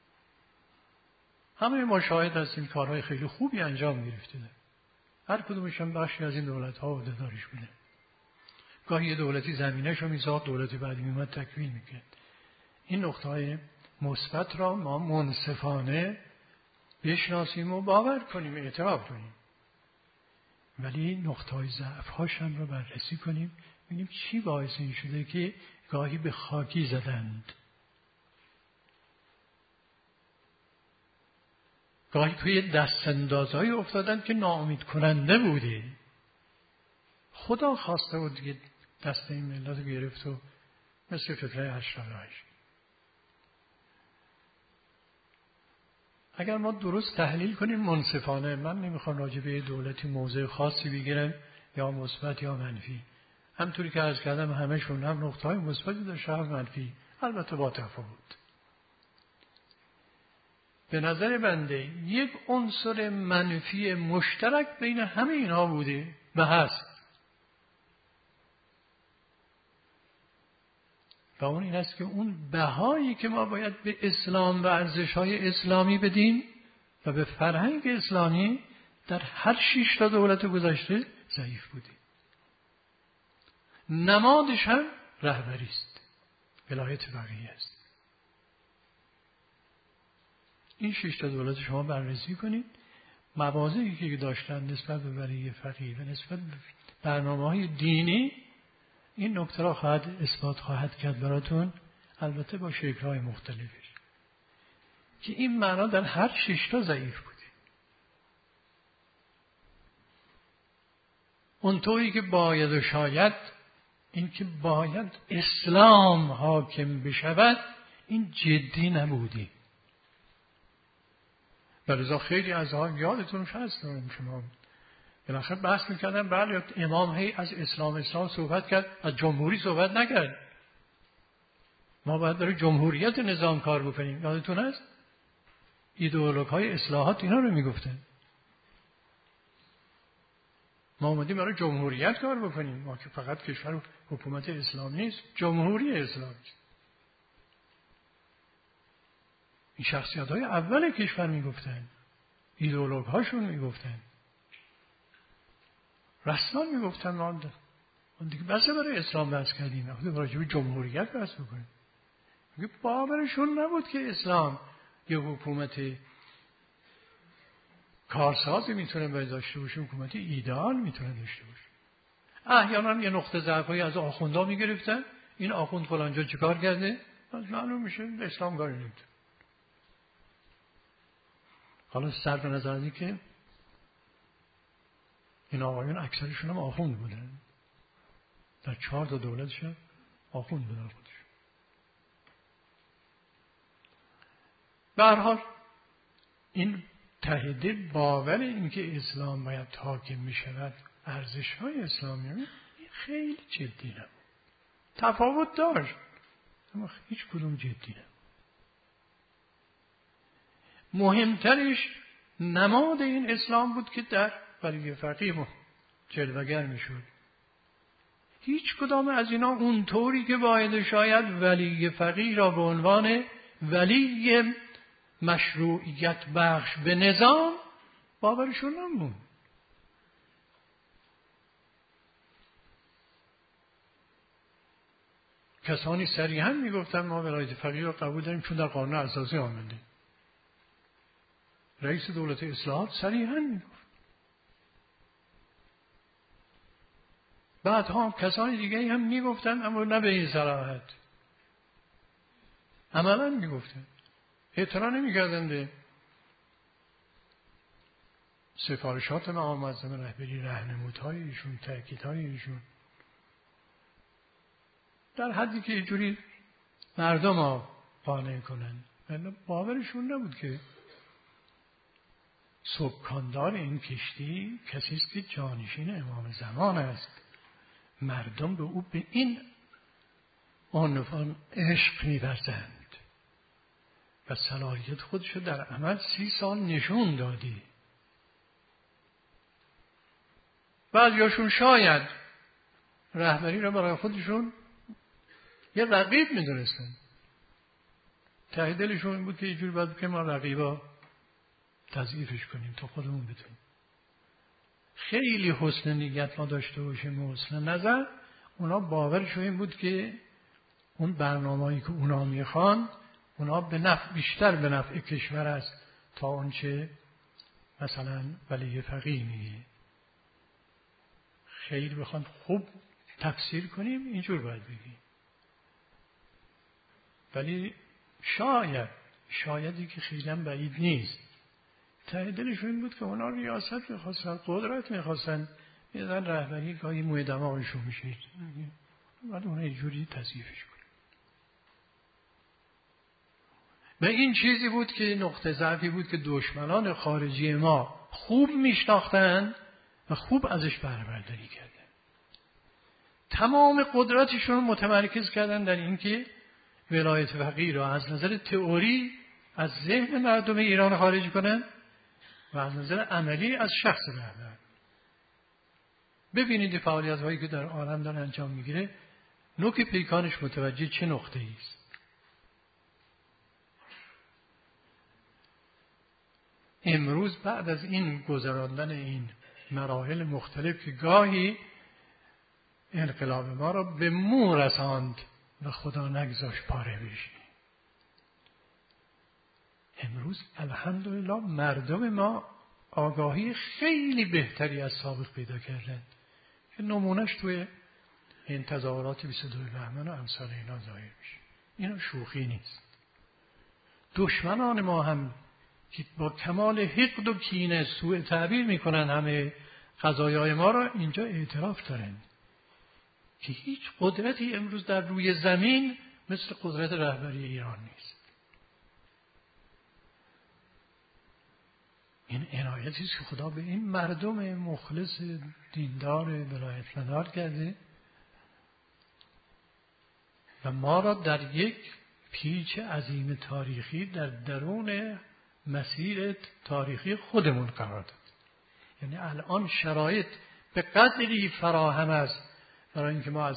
همه ما شاهد هستیم کارهای خیلی خوبی انجام گرفته. هر کدومش هم بخشی از این دولت‌ها عهده‌دارش بوده. گاهی یه دولتی زمینه‌شو میساخت، دولتی بعدی میومد تکمیل میکرد. این نقطه‌های مثبت را ما منصفانه بشناسیم و باور کنیم، اعتراف کنیم، ولی نقطه‌های ضعف‌هاش هم رو بررسی کنیم، ببینیم چی باعث این شده که گاهی به خاکی زدند، گاهی توی دستاندازهای افتادند که ناامید کننده بوده. خدا خواسته بود دیگه دست این ملت رو گرفت و مثل فتنه 88. اگر ما درست تحلیل کنیم منصفانه، من نمیخوام راجع به دولتی موضع خاصی بگیرم یا مثبت یا منفی، همطوری که عرض کردم همشون هم نقطه‌های مثبتی داشته هم منفی، البته با تفاوت. به نظر بنده یک عنصر منفی مشترک بین همه اینها بوده و هست، و اون این است که اون بهایی که ما باید به اسلام و ارزش‌های اسلامی بدیم و به فرهنگ اسلامی در هر 6 تا دولت گذشته ضعیف بوده. نمادش هم رهبری است، ولایت فقیه است. این 6 تا دولت شما بررسی کنید، مواضعی که داشتن نسبت به ولی فقیه و نسبت به برنامه‌های دینی، این نکته را اثبات خواهد کرد براتون، البته با شکل‌های مختلفش، که این معنا در هر 6 تا ضعیف بوده. اون طوری که باید و شاید، این که باید اسلام حاکم بشود، این جدی نبوده. ولذا خیلی از ها یادتون هست شما بالاخره بحث میکردن، بله امام هی از اسلام صحبت کرد، از جمهوری صحبت نکرد. ما باید برای جمهوریت نظام کار بکنیم. یادتون هست ایدئولوگ های اصلاحات اینا رو میگفتن، ما اومدیم برای جمهوریت کار بکنیم، ما که فقط کشور و حکومت اسلام نیست، جمهوری اسلامی. این شخصیت های اول کشور میگفتن، ایدئولوگ هاشون میگفتن، رسما میگفتن ما دیگه بس برای اسلام بحث کردیم، خود راجع به جمهوریت بحث بکنیم. میگه باورشون نبود که اسلام یه حکومت کارسازی میتونه داشته باشه، حکومت ایدئال میتونه داشته باشه. احیانا یه نقطه ضعفی از آخوندا میگرفتن، این آخوند فلانجا چیکار کرده، معلوم میشه اسلام کاری نمیتونه. حالا صرف نظر از این که این آقایون اکثرشون هم آخوند بودن، در 4 تا دولتش هم آخوند بودن خودشون. به هر حال این تحیده باور این که اسلام باید حاکم می شود، ارزش های اسلامی این خیلی جدی نبود. تفاوت داشت اما هیچ کدوم جدی نبود. مهمترش نماد این اسلام بود که در ولی فقیه جلوگر می شد. هیچ کدام از اینا اونطوری که باید شاید ولی فقیه را به عنوان ولی مشروعیت بخش به نظام باورشون نمون. کسانی صریحا میگفتن ما ولایت فقیه را قبول داریم چون در قانون اساسی آمده. رئیس دولت اصلاحات صریحا میگفت. بعدها کسانی دیگه هم میگفتن اما نه به این صراحت، عملا میگفتن، اعتراض نمیکردن به سفارشات مقام معظم رهبری، راهنمودهای ایشون، تاکیدهای ایشون، در حدی که اینجوری مردم ها قانع کنن. باورشون نبود که سکاندار این کشتی کسی است که جانشین امام زمان است. مردم به او به این عنوان عشق می‌ورزند و صلاحیت خودشو در عمل 30 سال نشون دادی. بعضیاشون شاید رهبری را برای خودشون یه رقیب می‌دونستن. ته دلشون این بود که اینجوری باید که ما رقیبا تضعیفش کنیم تا خودمون بتونیم. خیلی حسن نیت ما داشته باشیم و حسن نظر، اونا باورشون این بود که اون برنامه‌ای که اونا میخوان، اونا به نفع بیشتر به نفع کشور است تا اونچه مثلا ولی فقیه میگه. خیلی بخوام خوب تفسیر کنیم اینجور باید بگیم. ولی شایدی که خیلی هم بعید نیست، ته دلشون این بود که اونا ریاست میخواستن، قدرت میخواستن، میدن رهبری گاهی موی دماغشون میشه، بعد اونا اینجوری تضعیفش کنن. و این چیزی بود که نقطه ضعفی بود که دشمنان خارجی ما خوب میشناختن و خوب ازش بهره برداری کردن. تمام قدرتشون متمرکز کردن در اینکه ولایت فقیه را از نظر تئوری از ذهن مردم ایران خارج کنن و از نظر عملی از شخص رهبر. ببینید فعالیت هایی که در عالم داره انجام میگیره، نوک پیکانش متوجه چه نقطه ایست. امروز بعد از این گذراندن این مراحل مختلف که گاهی انقلاب ما را به مو رساند و خدا نگذاشت پاره بشه، امروز الحمدلله مردم ما آگاهی خیلی بهتری از سابق پیدا کردن که نمونهش توی این تظاهرات 22 بهمن و امثال اینا ظاهر میشه. اینا شوخی نیست. دشمنان ما هم که با کمال حقد و کینه سوء تعبیر میکنن همه قضایای ما را، اینجا اعتراف دارن که هیچ قدرتی امروز در روی زمین مثل قدرت رهبری ایران نیست. این عنایتی است که خدا به این مردم مخلص دیندار ولایت مدار کرده و ما را در یک پیچ عظیم تاریخی در درون مسیر تاریخی خودمون قرار داد. یعنی الان شرایط به قدری فراهم است برای اینکه ما از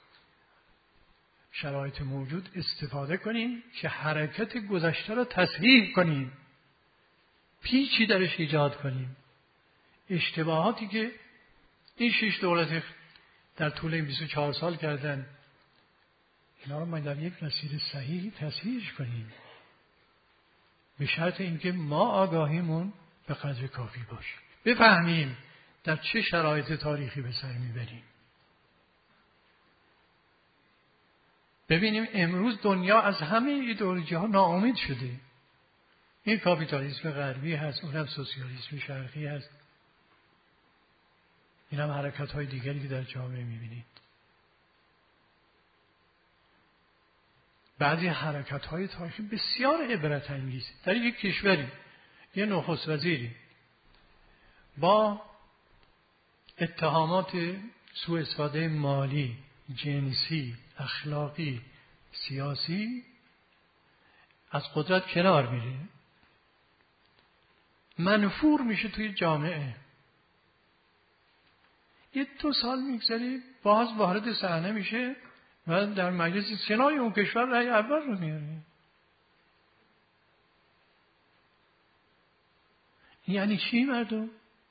شرایط موجود استفاده کنیم که حرکت گذشته را تصحیح کنیم، پیچی درش ایجاد کنیم. اشتباهاتی که این 6 دولت در طول این 24 سال کردن، اینا رو ما در یک مسیر صحیح تصحیحش کنیم، به شرط اینکه ما آگاهیمون به قدر کافی باشه، بفهمیم در چه شرایط تاریخی به سر میبریم. ببینیم امروز دنیا از همه ایدئولوژی ها ناامید شده. این کاپیتالیسم غربی هست، اونم سوسیالیسم شرقی هست، این هم حرکت های دیگری که در جامعه میبینید. بعضی حرکت های تاریخی بسیار عبرت انگیز. در یک کشوری یه نخست وزیری با اتهامات سوء استفاده مالی، جنسی، اخلاقی، سیاسی از قدرت کنار میره، منفور میشه توی جامعه. یه 2 سال میگذره باز وارد صحنه میشه و در مجلس سنای اون کشور رأی اول رو میاره. یعنی چی مردم؟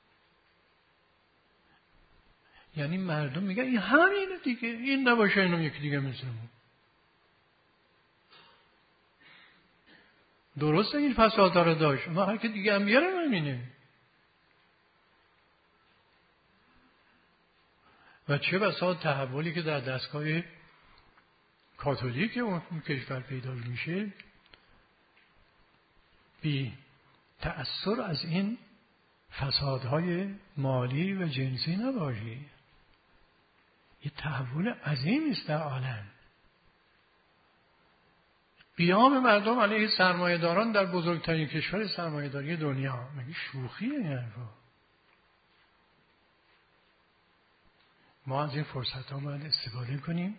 یعنی مردم میگن این همینه دیگه، این نباشه اینم یکی دیگه مثلمون. درسته این فساد رو داشت، اما هر که دیگه هم بیاره همینه. و چه بسا تحولی که در دستگاه کاتولیک اون کشور پیدا میشه، بی تأثیر از این فسادهای مالی و جنسی نباشه. یه تحول عظیم است در عالم. قیام مردم علیه سرمایه‌داران در بزرگترین کشور سرمایه‌داری دنیا، مگه شوخیه این حرفا؟ ما از این فرصت ها باید استفاده کنیم.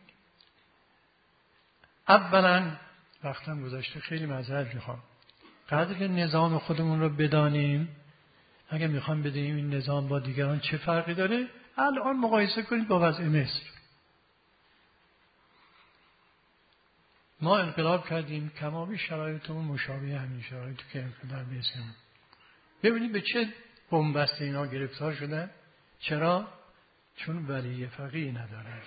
اولا وقتم گذشته، خیلی معذرت میخوام، قدر نظام خودمون رو بدانیم. اگه میخوام بدونیم این نظام با دیگران چه فرقی داره، الان مقایسه کنید با وضع مصر. ما انقلاب کردیم، کمابی شرایطمون مشابه همین شرایطی که انقلاب بیسیم. ببینید به چه بنبست اینا گرفتار شدن. چرا؟ چون ولی فقیه ندارن.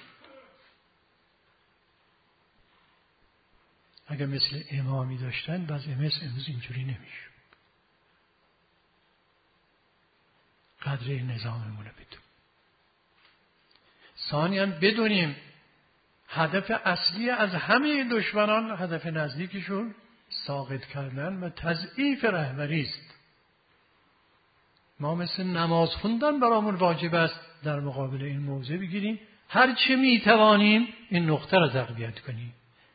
اگر مثل امامی داشتن وضع مصر امروز اینجوری نمیشه. قدر نظاممون رو بدونیم. ثانیاً بدونیم هدف اصلی از همه دشمنان، هدف نزدیکشون ساقط کردن و تضعیف رهبری است. ما مثل نماز خوندن برامون واجب است در مقابل این موضع بگیریم هر چه میتوانیم این نقطه را تقویت کنیم.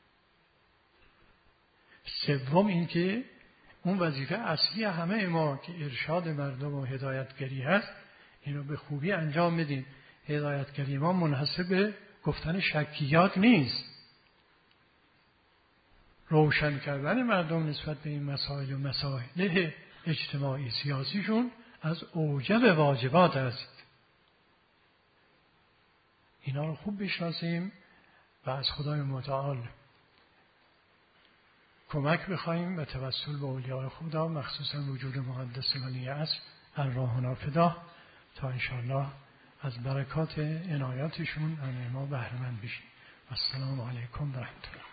سوم این که اون وظیفه اصلی همه ما که ارشاد مردم و هدایتگری هست اینو به خوبی انجام بدیم. هدایتگری ما منحصر به گفتن شکیات نیست. روشن کردن مردم نسبت به این مسائل و مسائل اجتماعی سیاسیشون از اوجب واجبات است. اینا رو خوب بشناسیم و از خدای متعال کمک بخوایم و توسل به اولیاء خدا مخصوصا وجود مقدس ولی عصر ارواحنا فدا تا انشاءالله از برکات عنایاتشون ما بهره مند بشیم. السلام علیکم و رحمت الله.